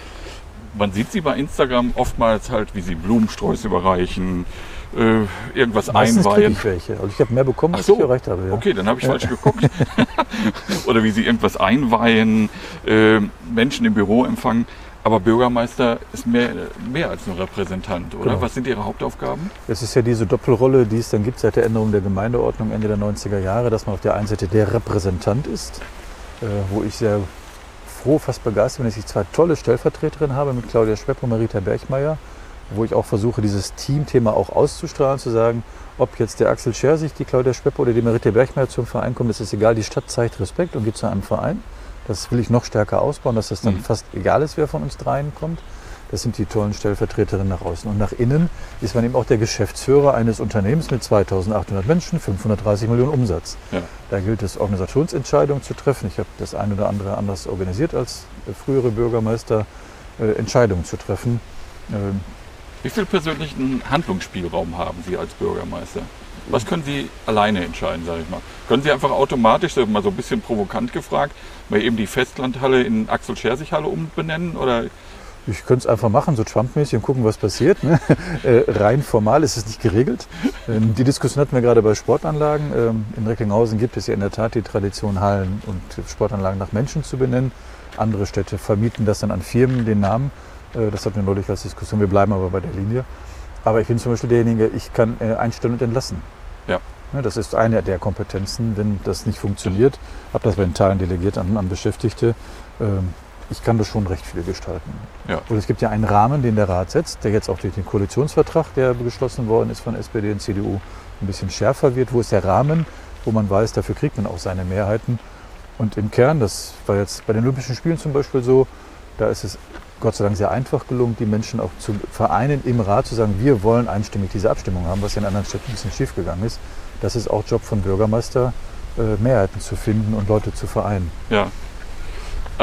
Man sieht Sie bei Instagram oftmals halt, wie Sie Blumensträuße überreichen, irgendwas Meistens einweihen. Ich welche. Also ich habe mehr bekommen, als so. ich erreicht habe. Ja. Okay, dann habe ich falsch geguckt. Oder wie Sie irgendwas einweihen, Menschen im Büro empfangen. Aber Bürgermeister ist mehr als nur Repräsentant, oder? Genau. Was sind Ihre Hauptaufgaben? Es ist ja diese Doppelrolle, die es dann gibt seit der Änderung der Gemeindeordnung Ende der 90er Jahre, dass man auf der einen Seite der Repräsentant ist, wo ich sehr froh, fast begeistert bin, dass ich zwei tolle Stellvertreterinnen habe mit Claudia Schwepp und Marita Bergmeier, wo ich auch versuche, dieses Teamthema auch auszustrahlen, zu sagen, ob jetzt der Axel Schersig, die Claudia Schwepp oder die Marita Bergmeier zum Verein kommen, das ist egal, die Stadt zeigt Respekt und geht zu einem Verein. Das will ich noch stärker ausbauen, dass das dann fast egal ist, wer von uns dreien kommt. Das sind die tollen Stellvertreterinnen nach außen. Und nach innen ist man eben auch der Geschäftsführer eines Unternehmens mit 2800 Menschen, 530 Millionen Umsatz. Ja. Da gilt es, Organisationsentscheidungen zu treffen. Ich habe das ein oder andere anders organisiert als frühere Bürgermeister, Entscheidungen zu treffen. Wie viel persönlichen Handlungsspielraum haben Sie als Bürgermeister? Was können Sie alleine entscheiden, sage ich mal? Können Sie einfach automatisch, mal so ein bisschen provokant gefragt, mal eben die Festlandhalle in Axel-Schersig-Halle umbenennen? Oder? Ich könnte es einfach machen, so Trump-mäßig, und gucken, was passiert. Ne? Rein formal ist es nicht geregelt. Die Diskussion hatten wir gerade bei Sportanlagen. In Recklinghausen gibt es ja in der Tat die Tradition, Hallen und Sportanlagen nach Menschen zu benennen. Andere Städte vermieten das dann an Firmen, den Namen. Das hatten wir neulich als Diskussion. Wir bleiben aber bei der Linie. Aber ich bin zum Beispiel derjenige, ich kann einstellen und entlassen. Ja. Das ist eine der Kompetenzen, wenn das nicht funktioniert. Ich habe das bei den Teilen delegiert an Beschäftigte. Ich kann das schon recht viel gestalten. Ja. Und es gibt ja einen Rahmen, den der Rat setzt, der jetzt auch durch den Koalitionsvertrag, der geschlossen worden ist von SPD und CDU, ein bisschen schärfer wird. Wo ist der Rahmen, wo man weiß, dafür kriegt man auch seine Mehrheiten. Und im Kern, das war jetzt bei den Olympischen Spielen zum Beispiel so, da ist es Gott sei Dank sehr einfach gelungen, die Menschen auch zu vereinen im Rat, zu sagen, wir wollen einstimmig diese Abstimmung haben, was ja in anderen Städten ein bisschen schief gegangen ist. Das ist auch Job von Bürgermeister, Mehrheiten zu finden und Leute zu vereinen. Ja, also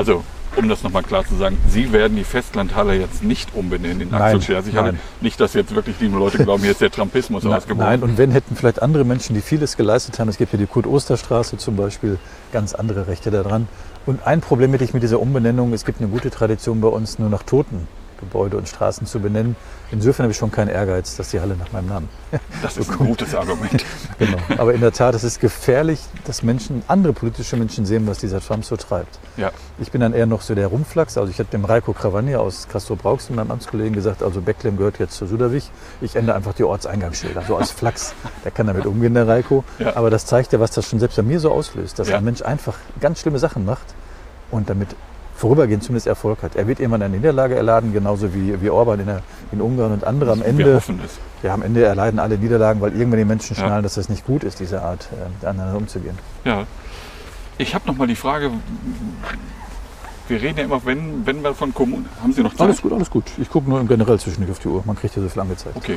um das nochmal klar zu sagen, Sie werden die Festlandhalle jetzt nicht umbenennen in Axel Schersich-Halle. Nicht, dass jetzt wirklich die Leute glauben, hier ist der Trumpismus ausgebrochen. Nein, und wenn, hätten vielleicht andere Menschen, die vieles geleistet haben, es gibt ja die Kurt-Oster-Straße zum Beispiel, ganz andere Rechte daran. Und ein Problem hätte ich mit dieser Umbenennung, es gibt eine gute Tradition bei uns, nur nach toten Gebäude und Straßen zu benennen. Insofern habe ich schon keinen Ehrgeiz, dass die Halle nach meinem Namen Das ist ein gutes Argument. Genau. Aber in der Tat, es ist gefährlich, dass Menschen, andere politische Menschen sehen, was dieser Trump so treibt. Ja. Ich bin dann eher noch so der Rumflachs. Also ich habe dem Raiko Krawanja aus Castrop-Rauxel, meinem Amtskollegen, gesagt, also Becklem gehört jetzt zu Suderwich. Ich ändere einfach die Ortseingangsschilder, so als Flachs. Der kann damit umgehen, der Raiko. Ja. Aber das zeigt ja, was das schon selbst bei mir so auslöst, dass Ja. ein Mensch einfach ganz schlimme Sachen macht und damit vorübergehend zumindest Erfolg hat. Er wird irgendwann eine Niederlage erleiden, genauso wie Orban in Ungarn und andere am Ende. Wir hoffen es. Ja, am Ende erleiden alle Niederlagen, weil irgendwann die Menschen Ja. schnallen, dass das nicht gut ist, diese Art, miteinander umzugehen. Ja. Ich habe noch mal die Frage, wir reden ja immer, wenn wir von Kommunen, haben Sie noch Zeit? Alles gut. Ich gucke nur generell zwischendurch auf die Uhr. Man kriegt ja so viel angezeigt. Okay.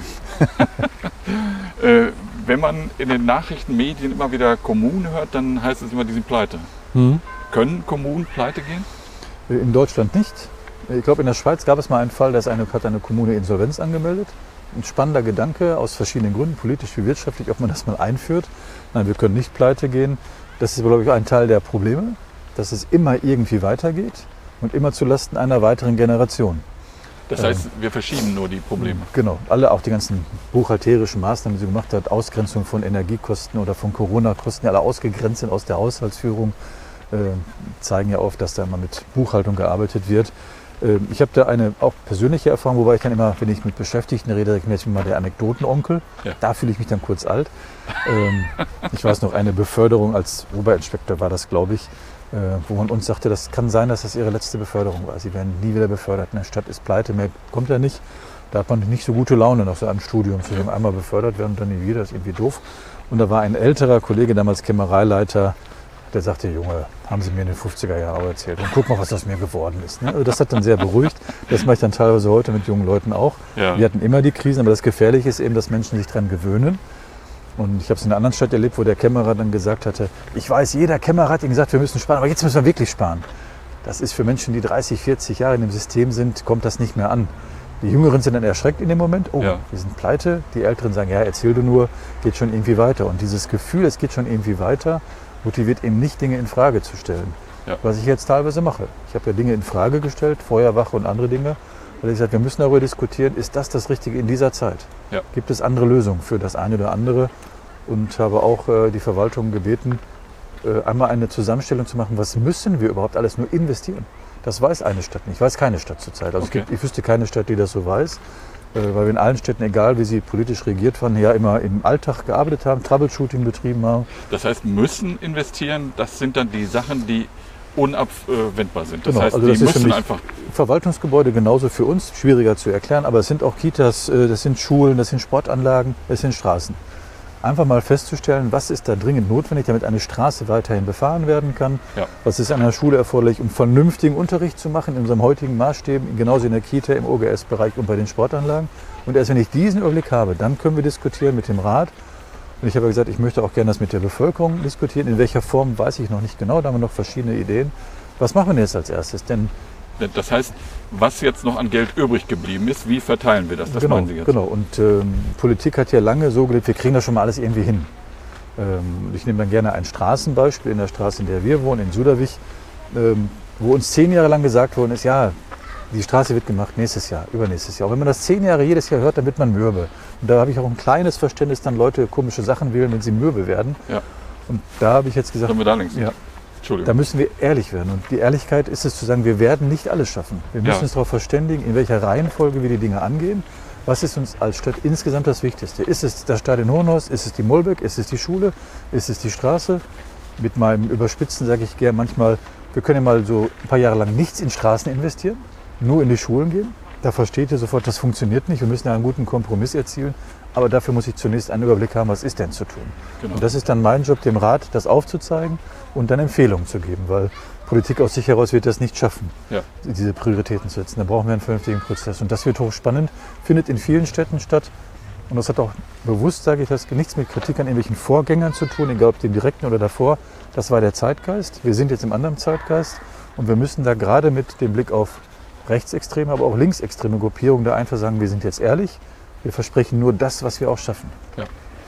Wenn man in den Nachrichtenmedien immer wieder Kommunen hört, dann heißt es immer, die sind pleite. Können Kommunen pleite gehen? In Deutschland nicht. Ich glaube, in der Schweiz gab es mal einen Fall, da hat eine Kommune Insolvenz angemeldet. Ein spannender Gedanke aus verschiedenen Gründen, politisch wie wirtschaftlich, ob man das mal einführt. Nein, wir können nicht pleite gehen. Das ist, glaube ich, ein Teil der Probleme, dass es immer irgendwie weitergeht und immer zulasten einer weiteren Generation. Das heißt, wir verschieben nur die Probleme. Genau, alle, auch die ganzen buchhalterischen Maßnahmen, die sie gemacht hat, Ausgrenzung von Energiekosten oder von Corona-Kosten, die alle ausgegrenzt sind aus der Haushaltsführung, zeigen ja oft, dass da immer mit Buchhaltung gearbeitet wird. Ich habe da eine auch persönliche Erfahrung, wobei ich dann immer, wenn ich mit Beschäftigten rede, ich bin jetzt mal der Anekdotenonkel. Ja. Da fühle ich mich dann kurz alt. Ich weiß noch, eine Beförderung als Oberinspektor war das, glaube ich, wo man uns sagte, das kann sein, dass das ihre letzte Beförderung war. Sie werden nie wieder befördert. In der Stadt ist pleite, mehr kommt ja nicht. Da hat man nicht so gute Laune nach so einem Studium, zu dem einmal befördert werden und dann nie wieder. Das ist irgendwie doof. Und da war ein älterer Kollege, damals Kämmereileiter, der sagte, Junge, haben Sie mir in den 50er Jahren auch erzählt. Und guck mal, was aus mir geworden ist. Ne? Also das hat dann sehr beruhigt. Das mache ich dann teilweise heute mit jungen Leuten auch. Ja. Wir hatten immer die Krisen, aber das Gefährliche ist eben, dass Menschen sich daran gewöhnen. Und ich habe es in einer anderen Stadt erlebt, wo der Kämmerer dann gesagt hatte, ich weiß, jeder Kämmerer hat ihm gesagt, wir müssen sparen, aber jetzt müssen wir wirklich sparen. Das ist für Menschen, die 30, 40 Jahre in dem System sind, kommt das nicht mehr an. Die Jüngeren sind dann erschreckt in dem Moment, oh, Ja. wir sind pleite. Die Älteren sagen, ja, erzähl du nur, geht schon irgendwie weiter. Und dieses Gefühl, es geht schon irgendwie weiter, motiviert eben nicht, Dinge in Frage zu stellen. Ja. Was ich jetzt teilweise mache. Ich habe ja Dinge in Frage gestellt, Feuerwache und andere Dinge, weil ich gesagt, wir müssen darüber diskutieren, ist das Richtige in dieser Zeit? Ja. Gibt es andere Lösungen für das eine oder andere? Und habe auch die Verwaltung gebeten, einmal eine Zusammenstellung zu machen, was müssen wir überhaupt alles nur investieren? Das weiß eine Stadt nicht, weiß keine Stadt zurzeit. Also Okay. ich wüsste keine Stadt, die das so weiß, weil wir in allen Städten, egal wie sie politisch regiert waren, ja immer im Alltag gearbeitet haben, Troubleshooting betrieben haben. Das heißt, müssen investieren, das sind dann die Sachen, die unabwendbar sind. Das Genau, heißt, also die das ist für müssen mich einfach... Verwaltungsgebäude genauso für uns, schwieriger zu erklären, aber es sind auch Kitas, das sind Schulen, das sind Sportanlagen, das sind Straßen. Einfach mal festzustellen, was ist da dringend notwendig, damit eine Straße weiterhin befahren werden kann. Ja. Was ist an einer Schule erforderlich, um vernünftigen Unterricht zu machen in unserem heutigen Maßstäben, genauso in der Kita, im OGS-Bereich und bei den Sportanlagen. Und erst wenn ich diesen Überblick habe, dann können wir diskutieren mit dem Rat. Und ich habe ja gesagt, ich möchte auch gerne das mit der Bevölkerung diskutieren. In welcher Form, weiß ich noch nicht genau, da haben wir noch verschiedene Ideen. Was machen wir denn jetzt als erstes? Denn Das heißt, was jetzt noch an Geld übrig geblieben ist, wie verteilen wir das? Das meinen Sie jetzt? Genau, und Politik hat ja lange so gelebt, wir kriegen das schon mal alles irgendwie hin. Ich nehme dann gerne ein Straßenbeispiel in der Straße, in der wir wohnen, in Suderwich, wo uns 10 Jahre lang gesagt worden ist, ja, die Straße wird gemacht nächstes Jahr, übernächstes Jahr. Und wenn man das 10 Jahre jedes Jahr hört, dann wird man mürbe. Und da habe ich auch ein kleines Verständnis, dann Leute komische Sachen wählen, wenn sie mürbe werden. Ja. Und da habe ich jetzt gesagt, Sollen wir da links? ja, Entschuldigung. da müssen wir ehrlich werden. Und die Ehrlichkeit ist es zu sagen, wir werden nicht alles schaffen. Wir müssen Ja. uns darauf verständigen, in welcher Reihenfolge wir die Dinge angehen. Was ist uns als Stadt insgesamt das Wichtigste? Ist es das Stadion Hohenhaus? Ist es die Mollbeck? Ist es die Schule? Ist es die Straße? Mit meinem Überspitzen sage ich gerne manchmal, wir können ja mal so ein paar Jahre lang nichts in Straßen investieren, nur in die Schulen gehen. Da versteht ihr sofort, das funktioniert nicht. Wir müssen ja einen guten Kompromiss erzielen. Aber dafür muss ich zunächst einen Überblick haben, was ist denn zu tun. Genau. Und das ist dann mein Job, dem Rat das aufzuzeigen und dann Empfehlungen zu geben, weil Politik aus sich heraus wird das nicht schaffen, Ja. diese Prioritäten zu setzen. Da brauchen wir einen vernünftigen Prozess. Und das wird hochspannend, findet in vielen Städten statt. Und das hat auch bewusst, sage ich, das nichts mit Kritik an irgendwelchen Vorgängern zu tun, egal ob dem direkten oder davor. Das war der Zeitgeist. Wir sind jetzt im anderen Zeitgeist. Und wir müssen da gerade mit dem Blick auf rechtsextreme, aber auch linksextreme Gruppierungen da einfach sagen, wir sind jetzt ehrlich, wir versprechen nur das, was wir auch schaffen. Ja.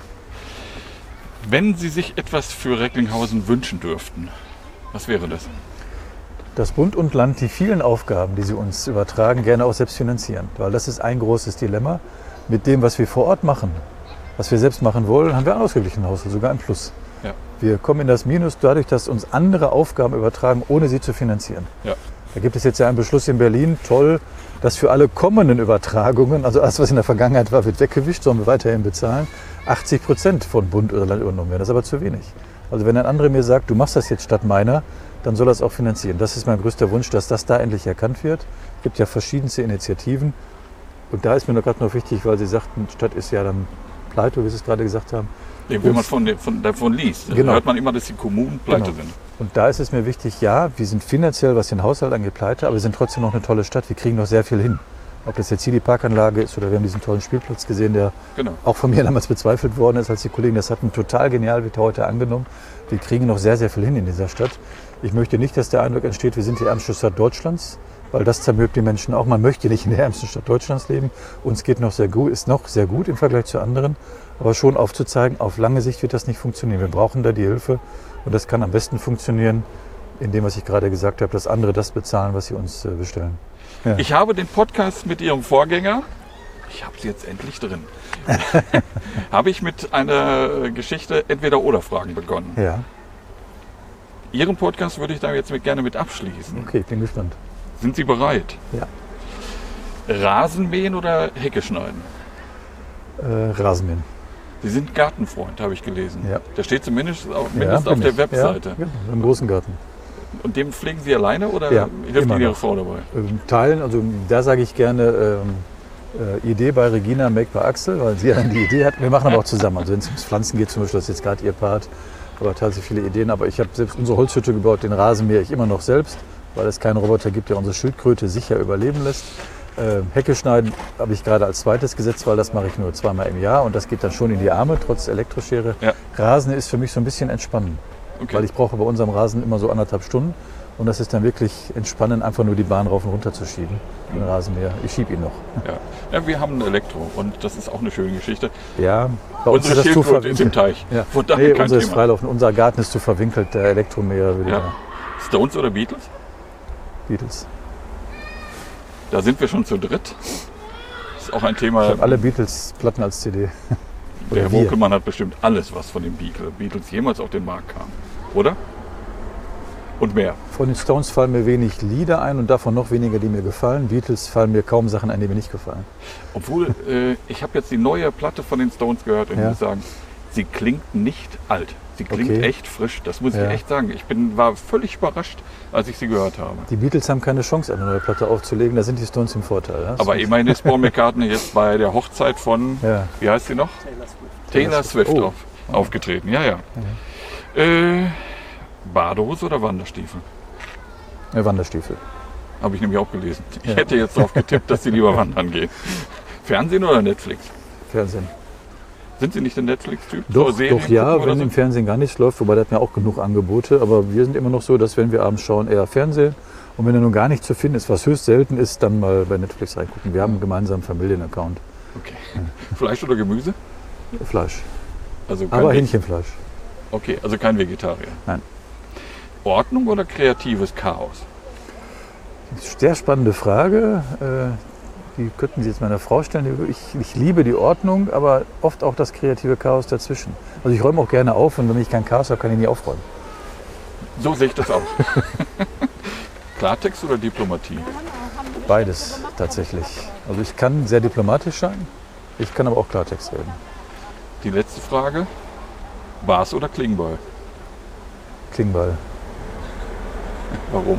Wenn Sie sich etwas für Recklinghausen wünschen dürften, was wäre das? Dass Bund und Land die vielen Aufgaben, die sie uns übertragen, gerne auch selbst finanzieren. Weil das ist ein großes Dilemma. Mit dem, was wir vor Ort machen, was wir selbst machen wollen, haben wir einen ausgeglichenen Haushalt, sogar ein Plus. Ja. Wir kommen in das Minus dadurch, dass uns andere Aufgaben übertragen, ohne sie zu finanzieren. Ja. Da gibt es jetzt ja einen Beschluss in Berlin, toll, dass für alle kommenden Übertragungen, also alles, was in der Vergangenheit war, wird weggewischt, sollen wir weiterhin bezahlen, 80% von Bund oder Land übernommen werden. Das ist aber zu wenig. Also wenn ein anderer mir sagt, du machst das jetzt statt meiner, dann soll er es auch finanzieren. Das ist mein größter Wunsch, dass das da endlich erkannt wird. Es gibt ja verschiedenste Initiativen. Und da ist mir gerade noch wichtig, weil Sie sagten, Stadt ist ja dann pleite, wie Sie es gerade gesagt haben. Ja, wenn man davon liest, genau. hört man immer, dass die Kommunen pleite sind. Und da ist es mir wichtig, ja, wir sind finanziell, was den Haushalt angeht, pleite, aber wir sind trotzdem noch eine tolle Stadt. Wir kriegen noch sehr viel hin. Ob das jetzt hier die Parkanlage ist oder wir haben diesen tollen Spielplatz gesehen, der auch von mir damals bezweifelt worden ist, als die Kollegen das hatten. Total genial, wird heute angenommen. Wir kriegen noch sehr, sehr viel hin in dieser Stadt. Ich möchte nicht, dass der Eindruck entsteht, wir sind die ärmste Stadt Deutschlands, weil das zermürbt die Menschen auch. Man möchte nicht in der ärmsten Stadt Deutschlands leben. Uns geht noch sehr gut, ist noch sehr gut im Vergleich zu anderen. Aber schon aufzuzeigen, auf lange Sicht wird das nicht funktionieren. Wir brauchen da die Hilfe und das kann am besten funktionieren, in dem, was ich gerade gesagt habe, dass andere das bezahlen, was sie uns bestellen. Ja. Ich habe den Podcast mit Ihrem Vorgänger, ich habe sie jetzt endlich drin, habe ich mit einer Geschichte Entweder-oder-Fragen begonnen. Ja. Ihren Podcast würde ich da jetzt gerne mit abschließen. Okay, ich bin gespannt. Sind Sie bereit? Ja. Rasenmähen oder Hecke schneiden? Rasenmähen. Sie sind Gartenfreund, habe ich gelesen. Ja. Der steht zumindest auf der Webseite. Ja, genau, im großen Garten. Und dem pflegen Sie alleine oder hilft Ihnen Ihre Frau dabei? Teilen, also da sage ich gerne Idee bei Regina, Make bei Axel, weil sie ja dann die Idee hat. Wir machen aber auch zusammen. Also wenn es ums Pflanzen geht zum Beispiel, das ist jetzt gerade ihr Part, aber tatsächlich viele Ideen. Aber ich habe selbst unsere Holzhütte gebaut, den Rasen mähe ich immer noch selbst, weil es keinen Roboter gibt, der unsere Schildkröte sicher überleben lässt. Hecke schneiden habe ich gerade als zweites gesetzt, weil das mache ich nur zweimal im Jahr und das geht dann schon in die Arme, trotz Elektroschere. Ja. Rasen ist für mich so ein bisschen entspannen, weil ich brauche bei unserem Rasen immer so 1,5 Stunden und das ist dann wirklich entspannend, einfach nur die Bahn rauf und runter zu schieben, den Rasenmäher. Ich schiebe ihn noch. Ja, wir haben ein Elektro und das ist auch eine schöne Geschichte. Ja, bei uns unsere Schildkröte ist im Teich. Ja. Nee, unser ist freilaufen. Unser Garten ist zu verwinkelt, der Elektromäher. Stones oder Beatles? Beatles. Da sind wir schon zu dritt. Das ist auch ein Thema. Ich habe alle Beatles-Platten als CD. Der Wokelmann hat bestimmt alles, was von den Beatles jemals auf den Markt kam. Oder? Und mehr. Von den Stones fallen mir wenig Lieder ein und davon noch weniger, die mir gefallen. Beatles fallen mir kaum Sachen ein, die mir nicht gefallen. Obwohl, ich habe jetzt die neue Platte von den Stones gehört und ich muss sagen, sie klingt nicht alt. Sie klingt echt frisch, das muss ich echt sagen. Ich war völlig überrascht, als ich sie gehört habe. Die Beatles haben keine Chance, eine neue Platte aufzulegen, da sind die Stones im Vorteil. Ja? Aber immerhin ist Paul McCartney jetzt bei der Hochzeit von, wie heißt sie noch? Taylor Swift aufgetreten. Ja. Badehose oder Wanderstiefel? Wanderstiefel. Habe ich nämlich auch gelesen. Ich hätte jetzt darauf getippt, dass sie lieber wandern gehen. Fernsehen oder Netflix? Fernsehen. Sind Sie nicht der Netflix-Typ? Doch, ja, wenn im Fernsehen gar nichts läuft, wobei da hat mir auch genug Angebote. Aber wir sind immer noch so, dass wenn wir abends schauen, eher Fernsehen. Und wenn da nun gar nichts zu finden ist, was höchst selten ist, dann mal bei Netflix reingucken. Wir haben einen gemeinsamen Familienaccount. Okay. Fleisch oder Gemüse? Fleisch. Also aber Hähnchenfleisch. Okay, also kein Vegetarier? Nein. Ordnung oder kreatives Chaos? Sehr spannende Frage. Die könnten Sie jetzt meiner Frau stellen. Ich liebe die Ordnung, aber oft auch das kreative Chaos dazwischen. Also ich räume auch gerne auf und wenn ich kein Chaos habe, kann ich nie aufräumen. So sehe ich das auch. Klartext oder Diplomatie? Beides tatsächlich. Also ich kann sehr diplomatisch sein, ich kann aber auch Klartext reden. Die letzte Frage. Bas oder Klingbeil? Klingbeil. Warum?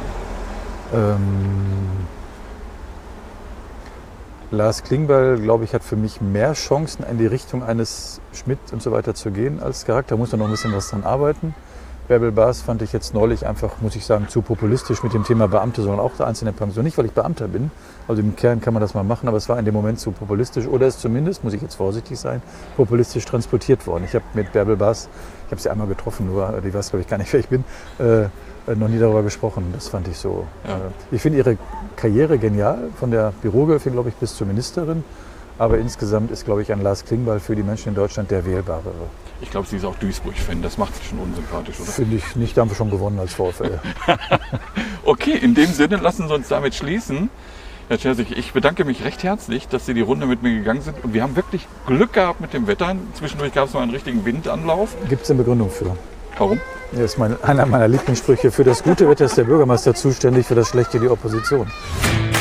Lars Klingbeil, glaube ich, hat für mich mehr Chancen, in die Richtung eines Schmidt und so weiter zu gehen als Charakter. Da muss man noch ein bisschen was dran arbeiten. Bärbel Baas fand ich jetzt neulich einfach, muss ich sagen, zu populistisch mit dem Thema Beamte, sondern auch der einzelnen Pension. Nicht, weil ich Beamter bin, also im Kern kann man das mal machen, aber es war in dem Moment zu populistisch oder ist zumindest, muss ich jetzt vorsichtig sein, populistisch transportiert worden. Ich habe mit Bärbel Baas, ich habe sie einmal getroffen, nur die weiß, glaube ich, gar nicht, wer ich bin, noch nie darüber gesprochen. Das fand ich so. Ja. Ich finde ihre Karriere genial, von der Bürogräfin, glaube ich, bis zur Ministerin. Aber insgesamt ist, glaube ich, ein Lars Klingbeil für die Menschen in Deutschland der wählbarere. Ich glaube, sie ist auch Duisburg-Fan. Das macht sie schon unsympathisch, oder? Finde ich nicht, da haben wir schon gewonnen als VfL. Okay, in dem Sinne lassen Sie uns damit schließen. Herr Czersik, ich bedanke mich recht herzlich, dass Sie die Runde mit mir gegangen sind. Und wir haben wirklich Glück gehabt mit dem Wetter. Zwischendurch gab es mal einen richtigen Windanlauf. Gibt es eine Begründung für? Warum? Das ist einer meiner Lieblingssprüche. Für das gute Wetter ist der Bürgermeister zuständig, für das schlechte die Opposition.